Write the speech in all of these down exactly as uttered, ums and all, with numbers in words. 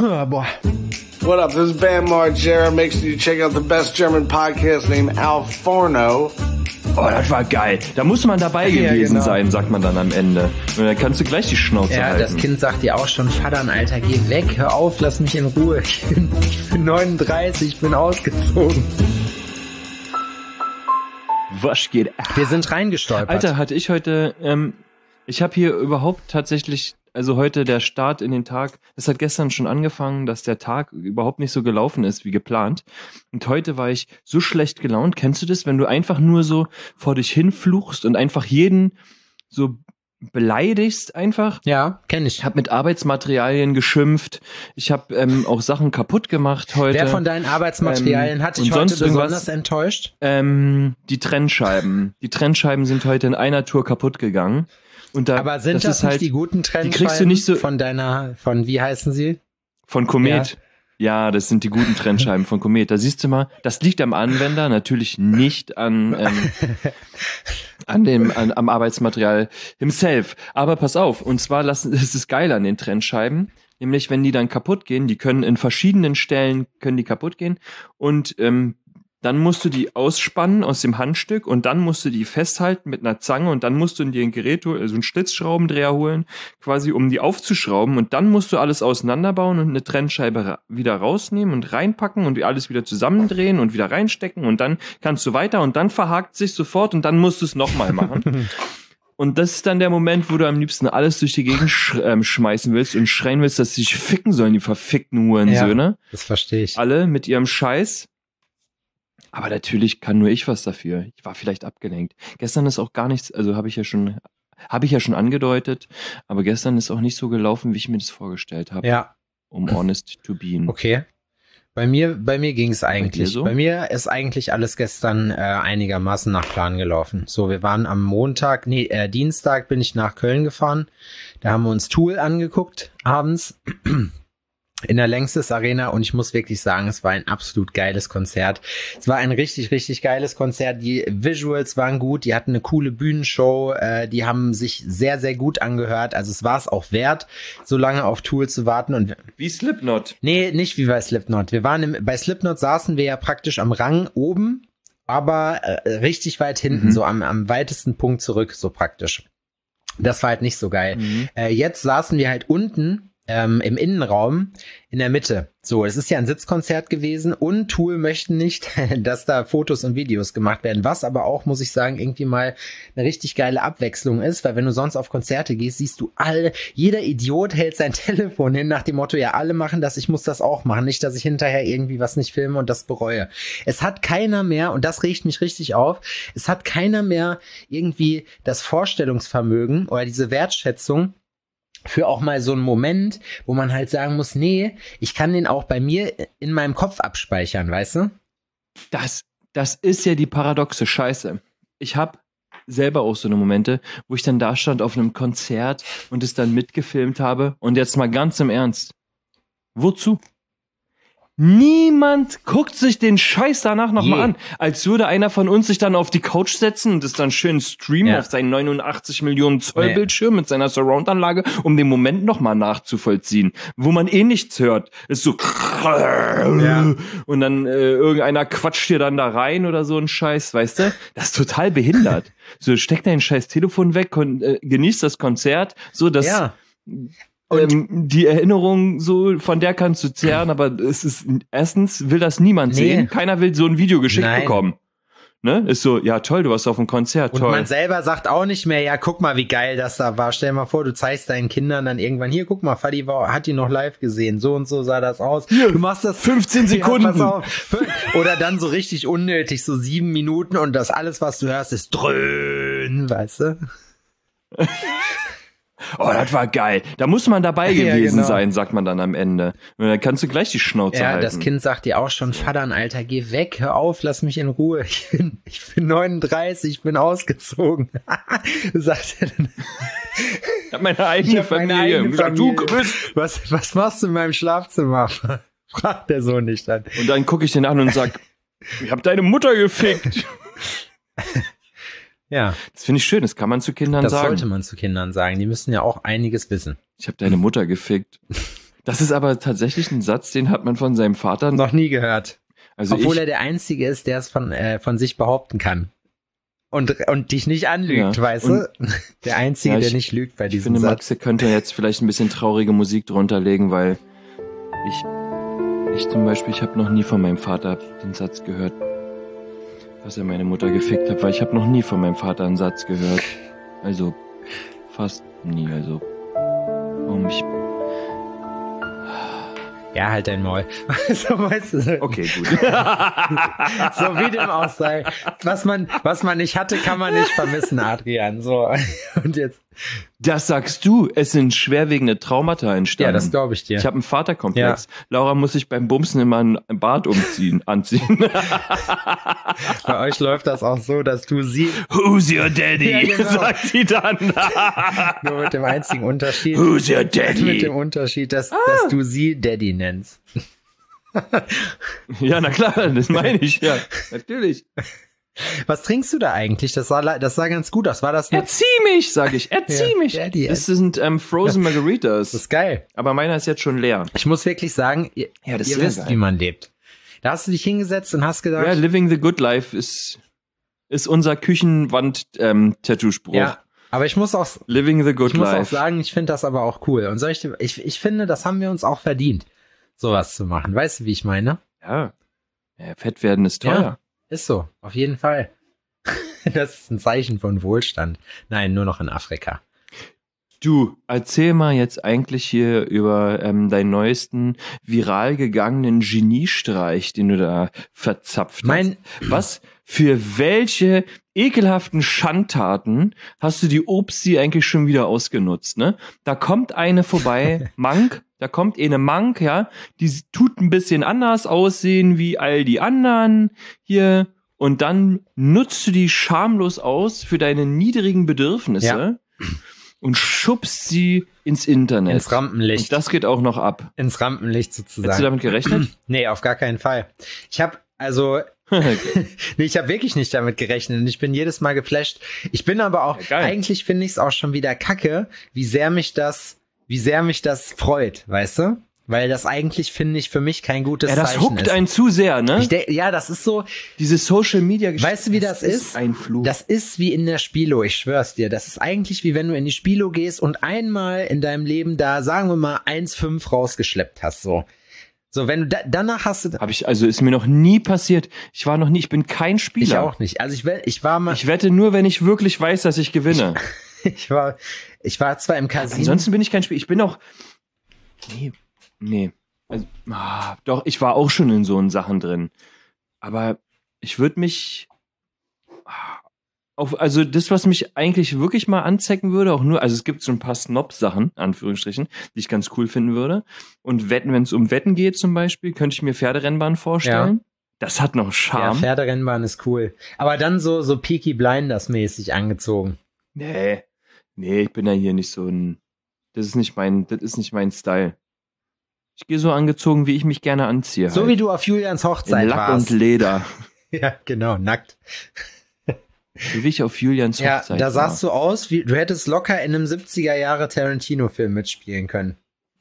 Boah. What up? This is Bam Margera. Make sure you check out the best German podcast named Al Forno. Oh, das war geil. Da muss man dabei Ja, gewesen genau. sein, sagt man dann am Ende. Und dann kannst du gleich die Schnauze Ja, halten. das Kind sagt dir auch schon, Vater, Alter, geh weg, hör auf, lass mich in Ruhe. Ich bin, ich bin neununddreißig, ich bin ausgezogen. Was geht ab? Wir sind reingestolpert. Alter, hatte ich heute, ähm, ich habe hier überhaupt tatsächlich, also heute der Start in den Tag, das hat gestern schon angefangen, dass der Tag überhaupt nicht so gelaufen ist wie geplant. Und heute war ich so schlecht gelaunt. Kennst du das, wenn du einfach nur so vor dich hinfluchst und einfach jeden so beleidigst einfach? Ja, kenn ich. Ich habe mit Arbeitsmaterialien geschimpft. Ich habe ähm, auch Sachen kaputt gemacht heute. Wer von deinen Arbeitsmaterialien ähm, hat dich und heute sonst besonders irgendwas? enttäuscht? Ähm, die Trennscheiben. Die Trennscheiben sind heute in einer Tour kaputt gegangen. Und da, Aber sind das, das ist nicht halt, die guten Trennscheiben die kriegst du nicht so von deiner, von wie heißen sie? von Komet. Ja, das sind die guten Trennscheiben von Komet. Da siehst du mal, das liegt am Anwender, natürlich nicht an ähm, an dem an, am Arbeitsmaterial himself. Aber pass auf, und zwar lassen, das ist geil an den Trennscheiben, nämlich wenn die dann kaputt gehen, die können in verschiedenen Stellen können die kaputt gehen und ähm, dann musst du die ausspannen aus dem Handstück und dann musst du die festhalten mit einer Zange und dann musst du in dir ein Gerät, also einen Schlitzschraubendreher holen, quasi um die aufzuschrauben und dann musst du alles auseinanderbauen und eine Trennscheibe ra- wieder rausnehmen und reinpacken und alles wieder zusammendrehen und wieder reinstecken und dann kannst du weiter und dann verhakt sich sofort und dann musst du es nochmal machen. Und das ist dann der Moment, wo du am liebsten alles durch die Gegend sch- ähm, schmeißen willst und schreien willst, dass sie sich ficken sollen, die verfickten Hurensöhne. Ja, das verstehe ich. Alle mit ihrem Scheiß. Aber natürlich kann nur ich was dafür. Ich war vielleicht abgelenkt. Gestern ist auch gar nichts, also habe ich ja schon, habe ich ja schon angedeutet, aber gestern ist auch nicht so gelaufen, wie ich mir das vorgestellt habe. Ja, Um honest to be. okay. Bei mir, bei mir ging es eigentlich. dir so? Bei mir ist eigentlich alles gestern äh, einigermaßen nach Plan gelaufen. So, wir waren am Montag, nee, äh, Dienstag bin ich nach Köln gefahren. Da haben wir uns Tool angeguckt, abends. In der Längstes Arena und ich muss wirklich sagen, es war ein absolut geiles Konzert. Es war ein richtig, richtig geiles Konzert. Die Visuals waren gut, die hatten eine coole Bühnenshow, äh, die haben sich sehr, sehr gut angehört. Also es war es auch wert, so lange auf Tool zu warten. Und Wie Slipknot. nee, nicht wie bei Slipknot. Wir waren im, bei Slipknot saßen wir ja praktisch am Rang oben, aber äh, richtig weit hinten, Mhm. so am, am weitesten Punkt zurück, so praktisch. Das war halt nicht so geil. Mhm. Äh, jetzt saßen wir halt unten ähm, im Innenraum in der Mitte. So, es ist ja ein Sitzkonzert gewesen und Tool möchten nicht, dass da Fotos und Videos gemacht werden, was aber auch, muss ich sagen, irgendwie mal eine richtig geile Abwechslung ist, weil wenn du sonst auf Konzerte gehst, siehst du alle, jeder Idiot hält sein Telefon hin nach dem Motto, ja, alle machen das, ich muss das auch machen, nicht, dass ich hinterher irgendwie was nicht filme und das bereue. Es hat keiner mehr, und das regt mich richtig auf, es hat keiner mehr irgendwie das Vorstellungsvermögen oder diese Wertschätzung für auch mal so einen Moment, wo man halt sagen muss, nee, ich kann den auch bei mir in meinem Kopf abspeichern, weißt du? Das, das ist ja die paradoxe Scheiße. Ich habe selber auch so eine Momente, wo ich dann da stand auf einem Konzert und es dann mitgefilmt habe. Und jetzt mal ganz im Ernst. Wozu? Niemand guckt sich den Scheiß danach nochmal Je. an. Als würde einer von uns sich dann auf die Couch setzen und es dann schön streamen Ja. auf seinen neunundachtzig Millionen Zoll Nee. Bildschirm mit seiner Surround-Anlage, um den Moment nochmal nachzuvollziehen. Wo man eh nichts hört. Ist so Ja. und dann äh, irgendeiner quatscht dir dann da rein oder so ein Scheiß, weißt du? Das ist total behindert. So, steck dein scheiß Telefon weg und äh, genieß das Konzert, so dass Ja. ähm, die Erinnerung so, von der kannst du zehren, aber es ist, erstens will das niemand Nee. sehen. Keiner will so ein Video geschickt Nein. bekommen. Ne? Ist so, ja toll, du warst auf einem Konzert, Und toll. man selber sagt auch nicht mehr, ja, guck mal, wie geil das da war. Stell dir mal vor, du zeigst deinen Kindern dann irgendwann, hier, guck mal, Fadi war, hat die noch live gesehen. So und so sah das aus. Hier, du machst das fünfzehn Sekunden. Ja, pass auf. Oder dann so richtig unnötig, so sieben Minuten und das alles, was du hörst, ist dröhn, weißt du? Oh, das war geil. Da muss man dabei Ja, gewesen genau. sein, sagt man dann am Ende. Und dann kannst du gleich die Schnauze Ja, halten. das Kind sagt dir auch schon, Vater, Alter, geh weg, hör auf, lass mich in Ruhe. Ich bin, ich bin neununddreißig, ich bin ausgezogen. Sagt er dann. Ich hab meine eigene Ich hab meine Familie. eigene Und gesagt, Familie. Du bist. Was, was machst du in meinem Schlafzimmer? Fragt der Sohn nicht dann. Und dann gucke ich den an und sag, ich hab deine Mutter gefickt. Ja, Das finde ich schön, das kann man zu Kindern das sagen. sollte man zu Kindern sagen. Die müssen ja auch einiges wissen. Ich habe deine Mutter gefickt. Das ist aber tatsächlich ein Satz, den hat man von seinem Vater noch nie gehört. Also Obwohl ich, er der Einzige ist, der es von, äh, von sich behaupten kann. Und, und dich nicht anlügt, Ja. weißt Und- du? Der Einzige, Ja, ich- der nicht lügt bei ich diesem finde, Satz. Maxe könnte jetzt vielleicht ein bisschen traurige Musik drunter legen, weil ich, ich zum Beispiel, ich habe noch nie von meinem Vater den Satz gehört, dass er meine Mutter gefickt hat, weil ich habe noch nie von meinem Vater einen Satz gehört. Also fast nie, also um ich, Ja, halt dein Maul. So, weißt du, okay, gut. so wie dem auch sei. Was man, was man nicht hatte, kann man nicht vermissen, Adrian. So. Und jetzt. Das sagst du, es sind schwerwiegende Traumata entstanden. Ja, das glaube ich dir. Ich habe einen Vaterkomplex. Laura muss sich beim Bumsen immer ein Bart umziehen, anziehen. Bei euch läuft das auch so, dass du sie, Who's your daddy? Ja, genau. Sagt sie dann. nur mit dem einzigen Unterschied, Who's your mit daddy? dem Unterschied, dass, Ah. dass du sie Daddy nennst. Ja, na klar, das meine ich, ja. Natürlich. Was trinkst du da eigentlich? Das sah, le- das sah ganz gut aus. War das eine, Erzieh mich, sage ich. Erzieh Ja, mich. Daddy, Das sind ähm, Frozen Margaritas. das ist geil. Aber meiner ist jetzt schon leer. Ich muss wirklich sagen, ihr, Ja, das ihr ist sehr wisst, geil. wie man lebt. Da hast du dich hingesetzt und hast gedacht, Ja, Living the Good Life ist, ist unser Küchenwand-Tattoo-Spruch. ja, aber ich muss auch, Living the Good ich muss auch Life. sagen, ich finde das aber auch cool. Und soll ich, dir- ich, ich finde, das haben wir uns auch verdient, sowas zu machen. Weißt du, wie ich meine? Ja. ja. Fett werden ist teuer. Ja. Ist so, auf jeden Fall. Das ist ein Zeichen von Wohlstand. Nein, nur noch in Afrika. Du, erzähl mal jetzt eigentlich hier über ähm, deinen neuesten viral gegangenen Geniestreich, den du da verzapft Mein, hast. Was für welche ekelhaften Schandtaten hast du die Obsti eigentlich schon wieder ausgenutzt, ne? Da kommt eine vorbei, Mank, da kommt eine Mank, ja, die tut ein bisschen anders aussehen wie all die anderen hier und dann nutzt du die schamlos aus für deine niedrigen Bedürfnisse. Ja. Und schubst sie ins Internet. ins Rampenlicht. Und das geht auch noch ab. ins Rampenlicht Hättest du sozusagen. damit gerechnet? Nee, auf gar keinen Fall. Ich habe, also, nee, ich habe wirklich nicht damit gerechnet und ich bin jedes Mal geflasht. Ich bin aber auch, Ja, geil. eigentlich finde ich es auch schon wieder kacke, wie sehr mich das, wie sehr mich das freut, weißt du? Weil das eigentlich, finde ich, für mich kein gutes Ja, das Zeichen huckt ist. einen zu sehr, ne? Ich denk, ja, das ist so, Diese Social Media Geschichte. weißt du, wie das ist? Ein Fluch. Das ist wie in der Spilo, ich schwör's dir. Das ist eigentlich wie wenn du in die Spilo gehst und einmal in deinem Leben da, sagen wir mal, eins Komma fünf rausgeschleppt hast, so. So, wenn du da, danach hast du, Habe ich, also ist mir noch nie passiert. Ich war noch nie, ich bin kein Spieler. ich auch nicht. Also ich, will- ich war mal, Ich wette nur, wenn ich wirklich weiß, dass ich gewinne. ich war, ich war zwar im Casino. Ansonsten bin ich kein Spieler. Ich bin auch, nee, nee. Also, ah, doch, ich war auch schon in so Sachen drin. Aber ich würde mich ah, auf, also das, was mich eigentlich wirklich mal anzecken würde, auch nur, also es gibt so ein paar Snob-Sachen, Anführungsstrichen, die ich ganz cool finden würde. Und Wetten, wenn es um Wetten geht zum Beispiel, könnte ich mir Pferderennbahn vorstellen. Das hat noch Ja, Charme. Pferderennbahn ist cool. Aber dann so, so Peaky Blinders mäßig angezogen. nee, nee, ich bin ja hier nicht so ein, das ist nicht mein, das ist nicht mein Style. Ich gehe so angezogen, wie ich mich gerne anziehe. So halt. wie du auf Julians Hochzeit In Lack warst. und Leder. Ja, genau, nackt. So wie ich auf Julians Ja, Hochzeit da war. sahst du aus, wie du hättest locker in einem siebziger Jahre Tarantino-Film mitspielen können.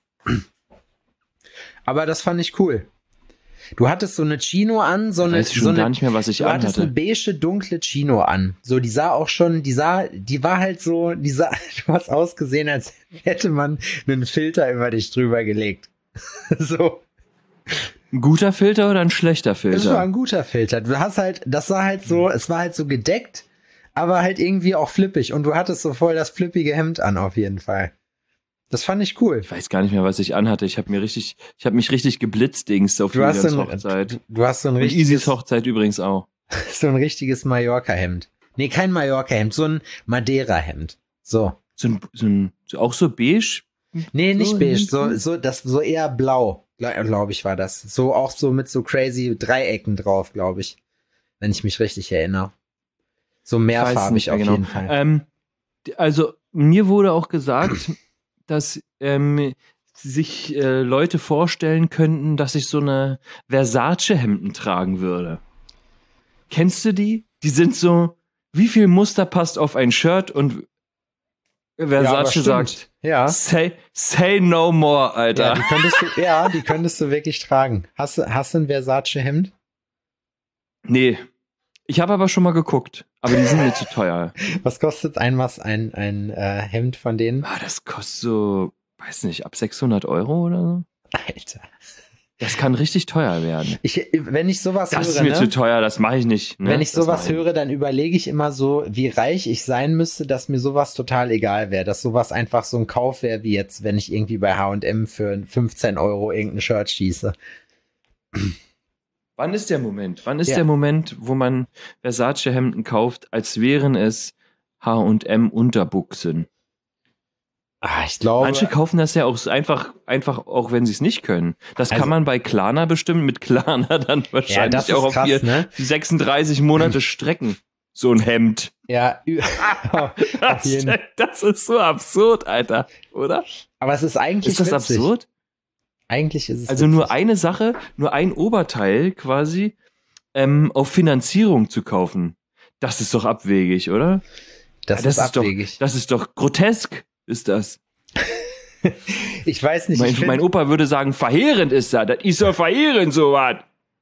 Aber das fand ich cool. Du hattest so eine Chino an, so eine, Weiß ich schon so eine gar nicht mehr, was ich du hattest anhatte. eine beige, dunkle Chino an. So, die sah auch schon, die sah, die war halt so, die sah, du hast ausgesehen, als hätte man einen Filter über dich drüber gelegt. So. Ein guter Filter oder ein schlechter Das war Filter? ein guter Filter. Du hast halt, das war halt so, es war halt so gedeckt, aber halt irgendwie auch flippig. Und du hattest so voll das flippige Hemd an, auf jeden Fall. Das fand ich cool. Ich weiß gar nicht mehr, was ich anhatte. Ich habe mir richtig, ich habe mich richtig geblitzdingst auf Du hast, Julians so ein, Hochzeit. du hast so ein Und richtiges, Isis Hochzeit übrigens auch. so ein richtiges Mallorca-Hemd. Nee, kein Mallorca-Hemd, so ein Madeira-Hemd. So. So ein, so ein, so auch so beige? Nee, nicht So, beige, nicht so, so? so, das, so eher blau, glaube ich, war das. So, auch so mit so crazy Dreiecken drauf, glaube ich. Wenn ich mich richtig erinnere. So Ich weiß es mehrfarbig nicht mehr auf genau. jeden Fall. Ähm, d- also mir wurde auch gesagt, dass ähm, sich äh, Leute vorstellen könnten, dass ich so eine Versace-Hemden tragen würde. Kennst du die? Die sind so, wie viel Muster passt auf ein Shirt und Ja, aber Versace stimmt. sagt, Ja. Say, say no more, Alter. Ja, die könntest du, ja, die könntest du wirklich tragen. Hast du, hast du ein Versace-Hemd? Nee. Ich habe aber schon mal geguckt. Aber die sind mir zu teuer. Was kostet ein, was, ein, ein äh, Hemd von denen? Ah, das kostet so, weiß nicht, ab sechshundert Euro oder so. Alter. Das kann richtig teuer werden. Ich, wenn ich sowas Das höre, ist mir ne? zu teuer, das mache ich nicht. Ne? Wenn ich Das sowas mach ich höre, dann überlege ich immer so, wie reich ich sein müsste, dass mir sowas total egal wäre. Dass sowas einfach so ein Kauf wäre, wie jetzt, wenn ich irgendwie bei H und M für fünfzehn Euro irgendein Shirt schieße. Wann ist der Moment? Wann ist Ja. der Moment, wo man Versace-Hemden kauft, als wären es H und M Unterbuchsen? Ah, ich glaube. Manche kaufen das ja auch so einfach, einfach auch wenn sie es nicht können. Das Also- kann man bei Klarna bestimmt mit Klarna dann ja, wahrscheinlich das ist auch auf krass, vier, ne? sechsunddreißig Monate strecken. So ein Hemd. Ja, ü- auf Das, jeden. das ist so absurd, Alter, oder? Aber es ist eigentlich Ist das witzig. absurd? Eigentlich ist es Also witzig. nur eine Sache, nur ein Oberteil quasi ähm, auf Finanzierung zu kaufen. Das ist doch abwegig, oder? Das, das ist ist doch- abwegig. Das ist doch grotesk, ist das. Ich weiß nicht. Mein, ich find, mein Opa würde sagen, verheerend ist das. Das ist doch verheerend, sowas.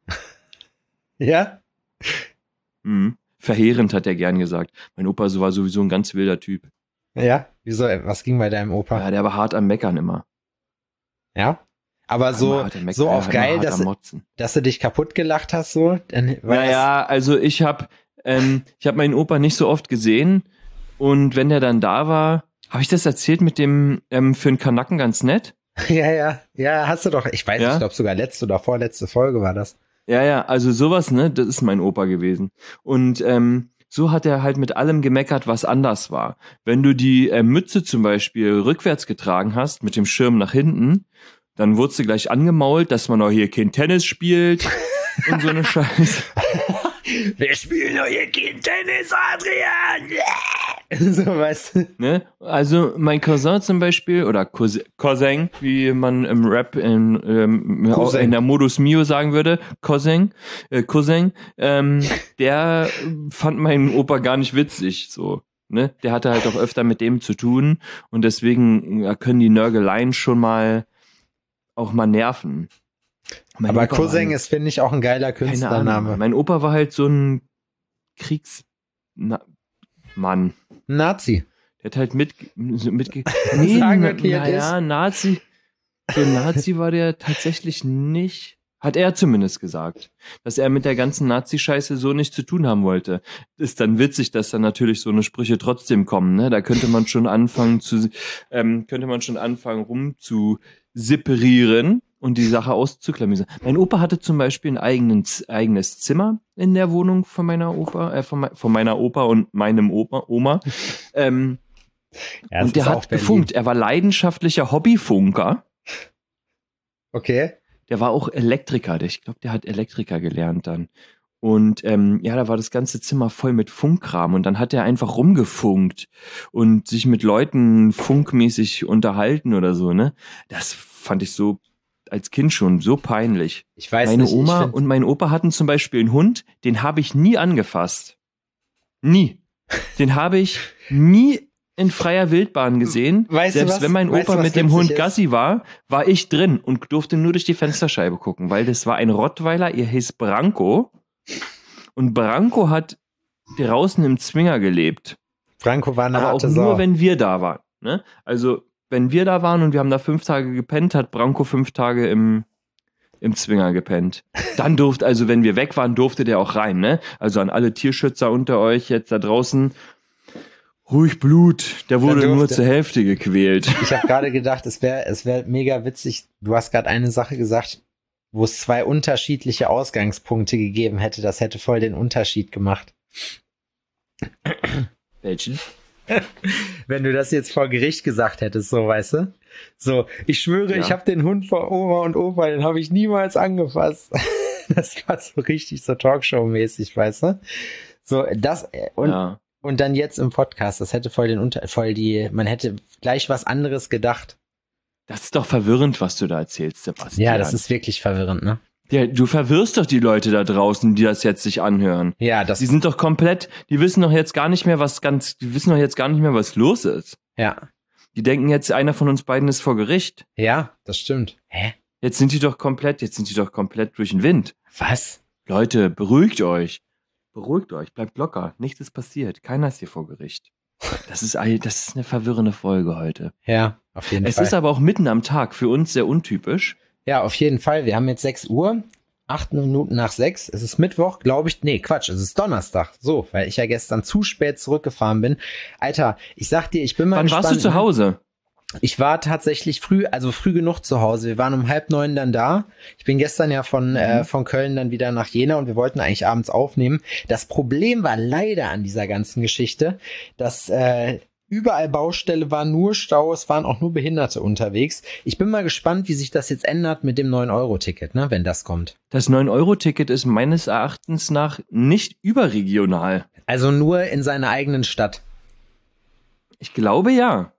ja? Mhm. Verheerend hat er gern gesagt. Mein Opa war sowieso ein ganz wilder Typ. Ja? Wieso? Was ging bei deinem Opa? Ja, der war hart am Meckern immer. Ja? Aber so, Immer hart am Meckern, so ja, auf immer geil, hart dass, am Motzen. dass du dich kaputt gelacht hast, so? Dann war Naja, also ich habe ähm, ich hab meinen Opa nicht so oft gesehen und wenn der dann da war, habe ich das erzählt mit dem ähm, für einen Kanacken ganz nett? das, ja, ja, ja, hast du doch, ich weiß Ja? nicht, ich glaube sogar letzte oder vorletzte Folge war das. Ja, ja, also sowas, ne, das ist mein Opa gewesen. Und ähm, so hat er halt mit allem gemeckert, was anders war. Wenn du die äh, Mütze zum Beispiel rückwärts getragen hast, mit dem Schirm nach hinten, dann wurdest du gleich angemault, dass man auch hier kein Tennis spielt und so eine Scheiße. Wir spielen doch hier kein Tennis, Adrian! So, weißt du. Ne? Also mein Cousin zum Beispiel, oder Cousin, Cousin wie man im Rap in, ähm, auch Cousin. in der Modus Mio sagen würde, Cousin, äh, Cousin, ähm, der fand meinen Opa gar nicht witzig, so. Ne? Der hatte halt auch öfter mit dem zu tun und deswegen ja, können die Nörgeleien schon mal auch mal nerven. Mein Aber Opa war Cousin ein- ist, finde ich, auch ein geiler keine Künstlername. Ahnung. Mein Opa war halt so ein Kriegs... Na, Mann. Nazi. Der hat halt mit, mit Sagen wir, wie er naja, Nazi, so ein Nazi war der tatsächlich nicht, hat er zumindest gesagt, dass er mit der ganzen Nazi-Scheiße so nichts zu tun haben wollte. Ist dann witzig, dass dann natürlich so eine Sprüche trotzdem kommen, ne? Da könnte man schon anfangen zu, ähm, könnte man schon anfangen rum zu separieren und die Sache auszuklamüsern. Mein Opa hatte zum Beispiel ein eigenen, eigenes Zimmer in der Wohnung von meiner Opa, äh, von, me- von meiner Opa und meinem Opa, Oma. Ähm, Ja, es und der ist auch hat Berlin. gefunkt. Er war leidenschaftlicher Hobbyfunker. Okay. Der war auch Elektriker. Der- Ich glaube, der hat Elektriker gelernt dann. Und ähm, ja, da war das ganze Zimmer voll mit Funkkram. Und dann hat er einfach rumgefunkt und sich mit Leuten funkmäßig unterhalten oder so, ne? Das fand ich so als Kind schon so peinlich. Ich weiß Meine nicht. ich Oma find- und mein Opa hatten zum Beispiel einen Hund, den habe ich nie angefasst. Nie. Den habe ich nie in freier Wildbahn gesehen. Weißt du Selbst was? wenn mein Weißt du, Opa was mit dem witzig Hund ist? Gassi war, war ich drin und durfte nur durch die Fensterscheibe gucken, weil das war ein Rottweiler, ihr hieß Branko. Und Branko hat draußen im Zwinger gelebt. Franco war eine Aber auch harte nur, Sau. wenn wir da waren. Ne? Also, wenn wir da waren und wir haben da fünf Tage gepennt, hat Branko fünf Tage im, im Zwinger gepennt. Dann durfte, also wenn wir weg waren, durfte der auch rein. Ne? Also an alle Tierschützer unter euch jetzt da draußen, ruhig Blut, der wurde Dann nur durfte- zur Hälfte gequält. Ich habe gerade gedacht, es wäre es wär mega witzig. Du hast gerade eine Sache gesagt, wo es zwei unterschiedliche Ausgangspunkte gegeben hätte. Das hätte voll den Unterschied gemacht. Welchen? Wenn du das jetzt vor Gericht gesagt hättest, so, weißt du? So, ich schwöre, Ja. ich habe den Hund vor Oma und Opa, den habe ich niemals angefasst. Das war so richtig so Talkshow-mäßig, weißt du? So, das, äh, und, Ja. und dann jetzt im Podcast, das hätte voll den Unter, voll die, man hätte gleich was anderes gedacht. Das ist doch verwirrend, was du da erzählst, Sebastian. Ja, das ist wirklich verwirrend, ne? Ja, du verwirrst doch die Leute da draußen, die das jetzt sich anhören. Ja, das, Die sind doch komplett, die wissen doch jetzt gar nicht mehr, was ganz, die wissen doch jetzt gar nicht mehr, was los ist. ja. Die denken jetzt, einer von uns beiden ist vor Gericht. Ja, das stimmt. Hä? Jetzt sind die doch komplett, jetzt sind die doch komplett durch den Wind. Was? Leute, beruhigt euch. Beruhigt euch, bleibt locker. Nichts ist passiert. Keiner ist hier vor Gericht. Das ist, ein- das ist eine verwirrende Folge heute. Ja, auf jeden Es Fall. ist aber auch mitten am Tag, für uns sehr untypisch. Ja, auf jeden Fall. Wir haben jetzt sechs Uhr, acht Minuten nach sechs. Es ist Mittwoch, glaube ich. Nee, Quatsch, es ist Donnerstag. So, weil ich ja gestern zu spät zurückgefahren bin. Alter, ich sag dir, ich bin mal Wann gespannt. warst du zu ne? Hause? Ich war tatsächlich früh, also früh genug zu Hause. Wir waren um halb neun dann da. Ich bin gestern ja von, äh, von Köln dann wieder nach Jena und wir wollten eigentlich abends aufnehmen. Das Problem war leider an dieser ganzen Geschichte, dass äh, überall Baustelle war, nur Stau, es waren auch nur Behinderte unterwegs. Ich bin mal gespannt, wie sich das jetzt ändert mit dem neun Euro Ticket, ne, wenn das kommt. Das neun Euro Ticket ist meines Erachtens nach nicht überregional. Also nur in seiner eigenen Stadt. Ich glaube ja.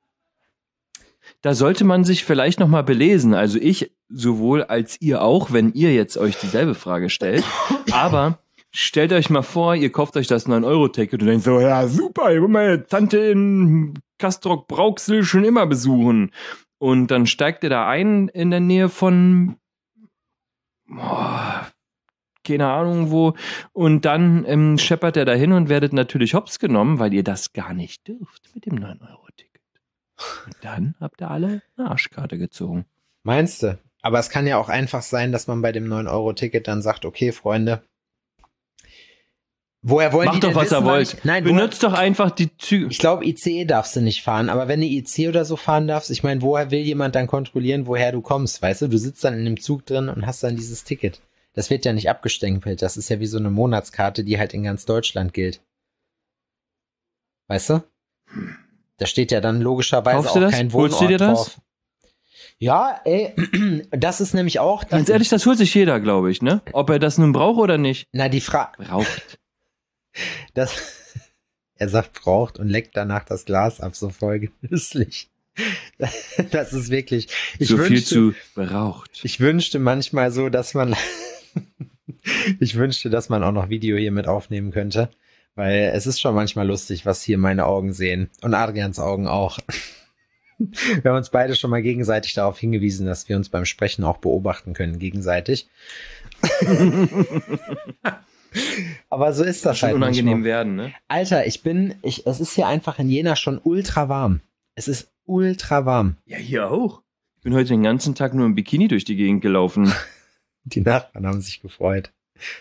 Da sollte man sich vielleicht nochmal belesen. Also ich sowohl als ihr auch, wenn ihr jetzt euch dieselbe Frage stellt. Aber stellt euch mal vor, ihr kauft euch das neun Euro Ticket und denkt so, ja super, ich will meine Tante in Castrop-Brauxel schon immer besuchen. Und dann steigt ihr da ein in der Nähe von, boah, keine Ahnung wo. Und dann ähm, scheppert er dahin und werdet natürlich hops genommen, weil ihr das gar nicht dürft mit dem neun Euro Ticket. Und dann habt ihr alle eine Arschkarte gezogen. Meinst du? Aber es kann ja auch einfach sein, dass man bei dem neun Euro Ticket dann sagt, okay, Freunde, woher wollen Macht die doch, denn was wissen, ihr wann wollt. Ich, nein, woher, Benutzt doch einfach die Züge. ich glaube, I C E darfst du nicht fahren, aber wenn du I C E oder so fahren darfst, ich meine, woher will jemand dann kontrollieren, woher du kommst, weißt du? Du sitzt dann in dem Zug drin und hast dann dieses Ticket. Das wird ja nicht abgestempelt, das ist ja wie so eine Monatskarte, die halt in ganz Deutschland gilt. Weißt du? Da steht ja dann logischerweise Kaufst du auch das? kein Holst du Wohnort dir das? drauf. Ja, ey, das ist nämlich auch... Ganz ehrlich, das holt sich jeder, glaube ich, ne? Ob er das nun braucht oder nicht. Na, die Frage... Braucht. Das, er sagt, braucht und leckt danach das Glas ab, so voll genüsslich. Das ist wirklich, ich So viel wünschte, zu braucht. ich wünschte manchmal so, dass man, ich wünschte, dass man auch noch Video hier mit aufnehmen könnte, weil es ist schon manchmal lustig, was hier meine Augen sehen und Adrians Augen auch. Wir haben uns beide schon mal gegenseitig darauf hingewiesen, dass wir uns beim Sprechen auch beobachten können, gegenseitig. Aber so ist das Schon halt unangenehm manchmal. werden, ne? Alter, ich bin, ich, es ist hier einfach in Jena schon ultra warm. Es ist ultra warm. Ja, hier auch. Ich bin heute den ganzen Tag nur im Bikini durch die Gegend gelaufen. Die Nachbarn haben sich gefreut.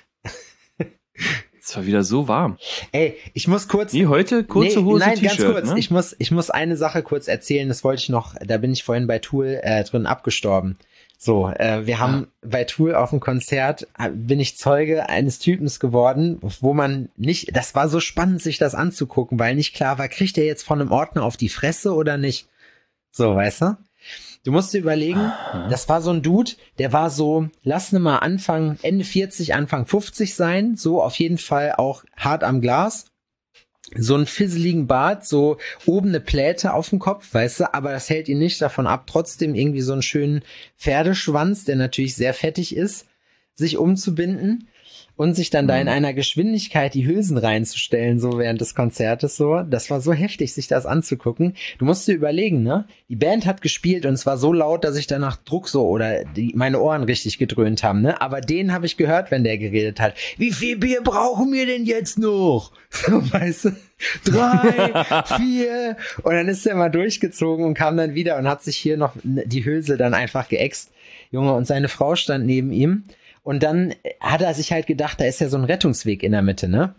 Es war wieder so warm. Ey, ich muss kurz. Wie heute? Kurze Nee, Hose, nein, ganz T-Shirt, kurz. ne? Ich muss, ich muss eine Sache kurz erzählen. Das wollte ich noch. Da bin ich vorhin bei Tool äh, drin abgestorben. So, äh, wir haben bei Tool auf dem Konzert, äh, bin ich Zeuge eines Typens geworden, wo man nicht, das war so spannend, sich das anzugucken, weil nicht klar war, kriegt er jetzt von einem Ordner auf die Fresse oder nicht? So, weißt du? Du musst dir überlegen, Aha. das war so ein Dude, der war so, lass ne mal Anfang, Ende vierzig, Anfang fünfzig sein, so auf jeden Fall auch hart am Glas. So einen fisseligen Bart, so oben eine Pläte auf dem Kopf, weißt du, aber das hält ihn nicht davon ab, trotzdem irgendwie so einen schönen Pferdeschwanz, der natürlich sehr fettig ist, sich umzubinden und sich dann Mhm. da in einer Geschwindigkeit die Hülsen reinzustellen, so während des Konzertes, so. Das war so heftig, sich das anzugucken. Du musst dir überlegen, ne? Die Band hat gespielt und es war so laut, dass ich danach Druck so oder die, meine Ohren richtig gedröhnt haben, ne? Aber den habe ich gehört, wenn der geredet hat. Wie viel Bier brauchen wir denn jetzt noch? So, weißt du? Drei, vier. Und dann ist er mal durchgezogen und kam dann wieder und hat sich hier noch die Hülse dann einfach geäxt. Junge, und seine Frau stand neben ihm. Und dann hat er sich halt gedacht, da ist ja so ein Rettungsweg in der Mitte, ne?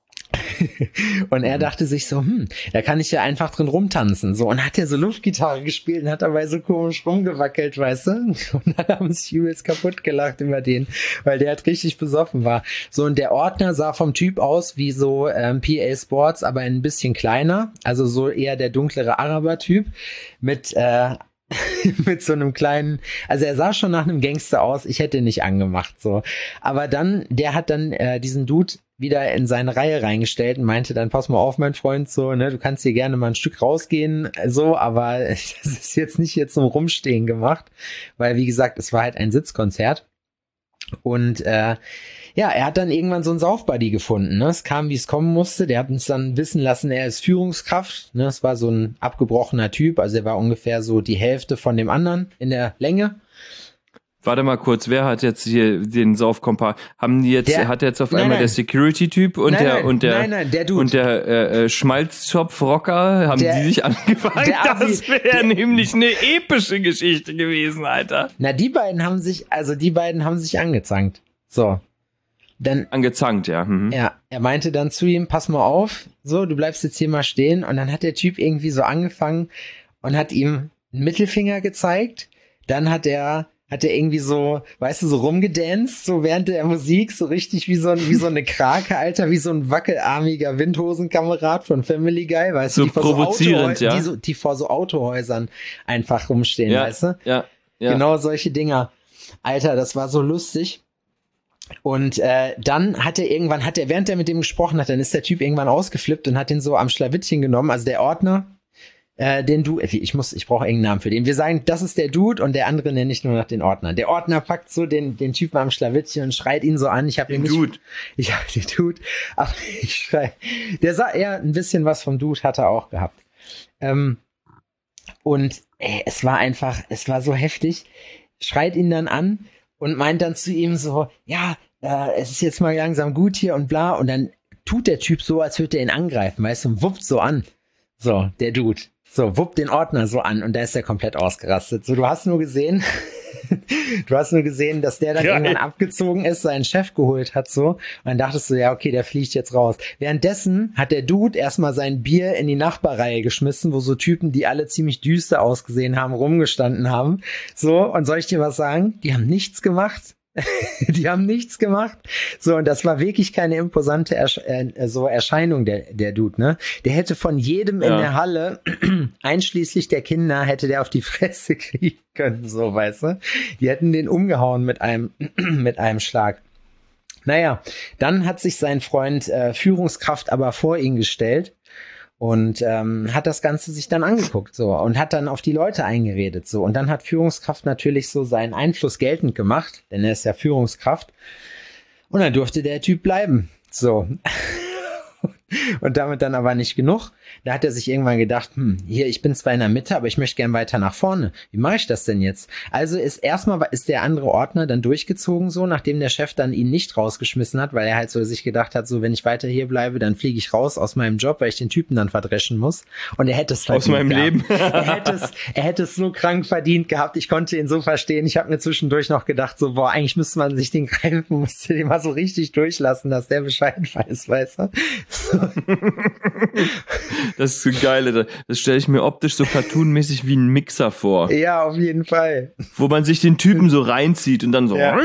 Und er dachte sich so, hm, da kann ich ja einfach drin rumtanzen. So, und hat er so Luftgitarre gespielt und hat dabei so komisch rumgewackelt, weißt du? Und dann haben sich übelst kaputt gelacht über den, weil der halt richtig besoffen war. So, und der Ordner sah vom Typ aus wie so ähm, P A Sports, aber ein bisschen kleiner. Also so eher der dunklere Araber-Typ mit äh, mit so einem kleinen, also er sah schon nach einem Gangster aus, ich hätte ihn nicht angemacht, so. Aber dann, der hat dann äh, diesen Dude wieder in seine Reihe reingestellt und meinte dann, pass mal auf, mein Freund, so, ne, du kannst hier gerne mal ein Stück rausgehen, so, aber das ist jetzt nicht jetzt zum Rumstehen gemacht, weil, wie gesagt, es war halt ein Sitzkonzert und, äh, ja, er hat dann irgendwann so einen Saufbuddy gefunden. Ne? Es kam, wie es kommen musste. Der hat uns dann wissen lassen, er ist Führungskraft. Ne? Es war so ein abgebrochener Typ. Also er war ungefähr so die Hälfte von dem anderen in der Länge. Warte mal kurz, wer hat jetzt hier den Saufkompa? Haben die jetzt, der, hat jetzt auf nein, einmal nein. der Security-Typ und nein, der nein, und der nein, nein, der Dude. und der äh, Schmalztopf-Rocker, haben der, die sich angefangen? Das wäre nämlich eine epische Geschichte gewesen, Alter. Na, die beiden haben sich, also die beiden haben sich angezankt. So. Dann, Angezankt, ja. Mhm. Ja, er meinte dann zu ihm, pass mal auf, so, du bleibst jetzt hier mal stehen. Und dann hat der Typ irgendwie so angefangen und hat ihm einen Mittelfinger gezeigt. Dann hat er hat er irgendwie so, weißt du, so rumgedanced, so während der Musik, so richtig wie so, ein, wie so eine Krake, Alter, wie so ein wackelarmiger Windhosenkamerad von Family Guy, weißt so du, die vor provozierend, so, Autohäu- ja. die, so, die vor so Autohäusern einfach rumstehen, ja, weißt du? Ja, ja. Genau solche Dinger. Alter, das war so lustig. Und äh, dann hat er irgendwann, hat er, während er mit dem gesprochen hat, dann ist der Typ irgendwann ausgeflippt und hat den so am Schlawittchen genommen, also der Ordner, Äh, den du, ich muss, ich brauche irgendeinen Namen für den. Wir sagen, das ist der Dude und der andere nenne ich nur nach den Ordner. Der Ordner packt so den, den Typen am Schlawittchen und schreit ihn so an. Ich habe den nicht, Dude. Ich habe den Dude, aber ich schrei. Der sah eher ein bisschen was vom Dude, hat er auch gehabt. Ähm, und ey, es war einfach, es war so heftig. Schreit ihn dann an und meint dann zu ihm so, ja, äh, es ist jetzt mal langsam gut hier und bla. Und dann tut der Typ so, als würde er ihn angreifen, weißt du, und wuppt so an. So, der Dude. So, wuppt den Ordner so an und da ist er komplett ausgerastet. So, du hast nur gesehen, du hast nur gesehen, dass der dann Geil. irgendwann abgezogen ist, seinen Chef geholt hat so und dann dachtest du, ja, okay, der fliegt jetzt raus. Währenddessen hat der Dude erstmal sein Bier in die Nachbarreihe geschmissen, wo so Typen, die alle ziemlich düster ausgesehen haben, rumgestanden haben. So, und soll ich dir was sagen? Die haben nichts gemacht. Die haben nichts gemacht. So, und das war wirklich keine imposante Ersch äh, so Erscheinung, der, der Dude, ne? Der hätte von jedem ja. in der Halle, einschließlich der Kinder, hätte der auf die Fresse kriegen können, so, weißt du? Die hätten den umgehauen mit einem, mit einem Schlag. Naja, dann hat sich sein Freund äh, Führungskraft aber vor ihn gestellt und ähm, hat das Ganze sich dann angeguckt so und hat dann auf die Leute eingeredet so und dann hat Führungskraft natürlich so seinen Einfluss geltend gemacht, denn er ist ja Führungskraft und dann durfte der Typ bleiben so. Und damit dann aber nicht genug. Da hat er sich irgendwann gedacht, hm, hier, ich bin zwar in der Mitte, aber ich möchte gern weiter nach vorne. Wie mache ich das denn jetzt? Also ist erstmal ist der andere Ordner dann durchgezogen so, nachdem der Chef dann ihn nicht rausgeschmissen hat, weil er halt so sich gedacht hat, so wenn ich weiter hier bleibe, dann fliege ich raus aus meinem Job, weil ich den Typen dann verdreschen muss. Und er hätte es aus meinem gehabt. Leben. er hätte es, er hätte es so krank verdient gehabt. Ich konnte ihn so verstehen. Ich habe mir zwischendurch noch gedacht, so boah, eigentlich müsste man sich den greifen, musste den mal so richtig durchlassen, dass der Bescheid weiß, weißt du? So. Das ist so geil, das stelle ich mir optisch so cartoonmäßig wie ein Mixer vor. Ja, auf jeden Fall. Wo man sich den Typen so reinzieht und dann so. Ja.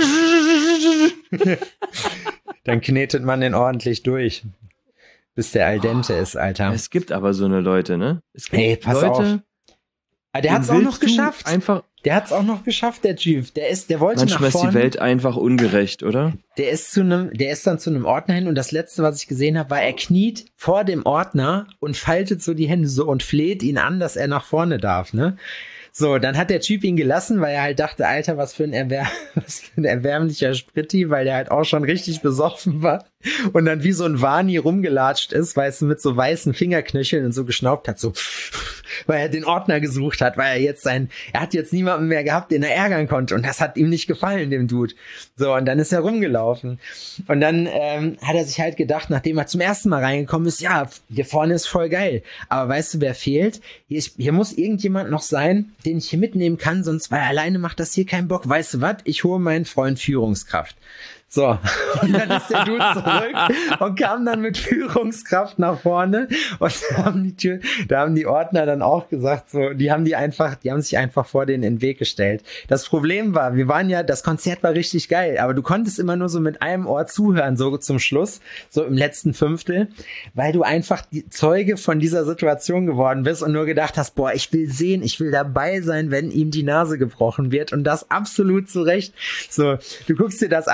Dann knetet man den ordentlich durch, bis der al dente ist, Alter. Es gibt aber so eine Leute, ne? Es gibt Hey, pass Leute, auf. Ah, der hat's auch noch geschafft. Einfach. Der hat's auch noch geschafft, der Typ. Der ist, der wollte Manchmal nach vorne. ist die Welt einfach ungerecht, oder? Der ist zu einem, der ist dann zu einem Ordner hin und das letzte, was ich gesehen habe, war, er kniet vor dem Ordner und faltet so die Hände so und fleht ihn an, dass er nach vorne darf, ne? So, dann hat der Typ ihn gelassen, weil er halt dachte, Alter, was für ein, Erwär was für ein erbärmlicher Spritti, weil der halt auch schon richtig besoffen war und dann wie so ein Wani rumgelatscht ist, weißt du, mit so weißen Fingerknöcheln und so geschnaubt hat, so, weil er den Ordner gesucht hat, weil er jetzt sein, er hat jetzt niemanden mehr gehabt, den er ärgern konnte und das hat ihm nicht gefallen, dem Dude. So, und dann ist er rumgelaufen und dann ähm, hat er sich halt gedacht, nachdem er zum ersten Mal reingekommen ist, ja, hier vorne ist voll geil, aber weißt du, wer fehlt? Hier, hier muss irgendjemand noch sein, den ich hier mitnehmen kann, sonst, weil alleine macht das hier keinen Bock. Weißt du was? Ich hole meinen Freund Führungskraft. So, und dann ist der Dude zurück und kam dann mit Führungskraft nach vorne und da haben die Tür, da haben die Ordner dann auch gesagt, so, die haben die einfach, die haben sich einfach vor denen in den Weg gestellt. Das Problem war, wir waren ja, das Konzert war richtig geil, aber du konntest immer nur so mit einem Ohr zuhören, so zum Schluss, so im letzten Fünftel, weil du einfach die Zeuge von dieser Situation geworden bist und nur gedacht hast, boah, ich will sehen, ich will dabei sein, wenn ihm die Nase gebrochen wird und das absolut zu Recht. So, du guckst dir das an und denkst,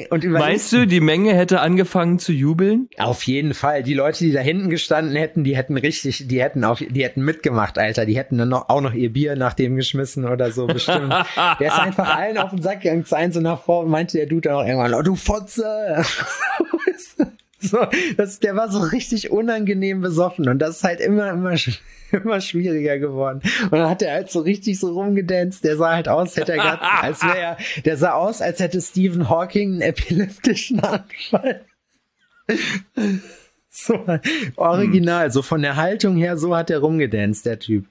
und meinst du, die Menge hätte angefangen zu jubeln? Auf jeden Fall. Die Leute, die da hinten gestanden hätten, die hätten richtig, die hätten auf, die hätten mitgemacht, Alter. Die hätten dann noch, auch noch ihr Bier nach dem geschmissen oder so, bestimmt. Der ist einfach allen auf den Sack gegangen. Zu eins und nach vorne meinte der Dude dann auch irgendwann, oh, du Fotze. So, das, der war so richtig unangenehm besoffen und das ist halt immer, immer, immer schwieriger geworden. Und dann hat er halt so richtig so rumgedanzt. Der sah halt aus, hätte er grad, als wäre er, der sah aus, als hätte Stephen Hawking einen epileptischen Anfall. So, original, hm. so von der Haltung her, so hat er rumgedanzt, der Typ.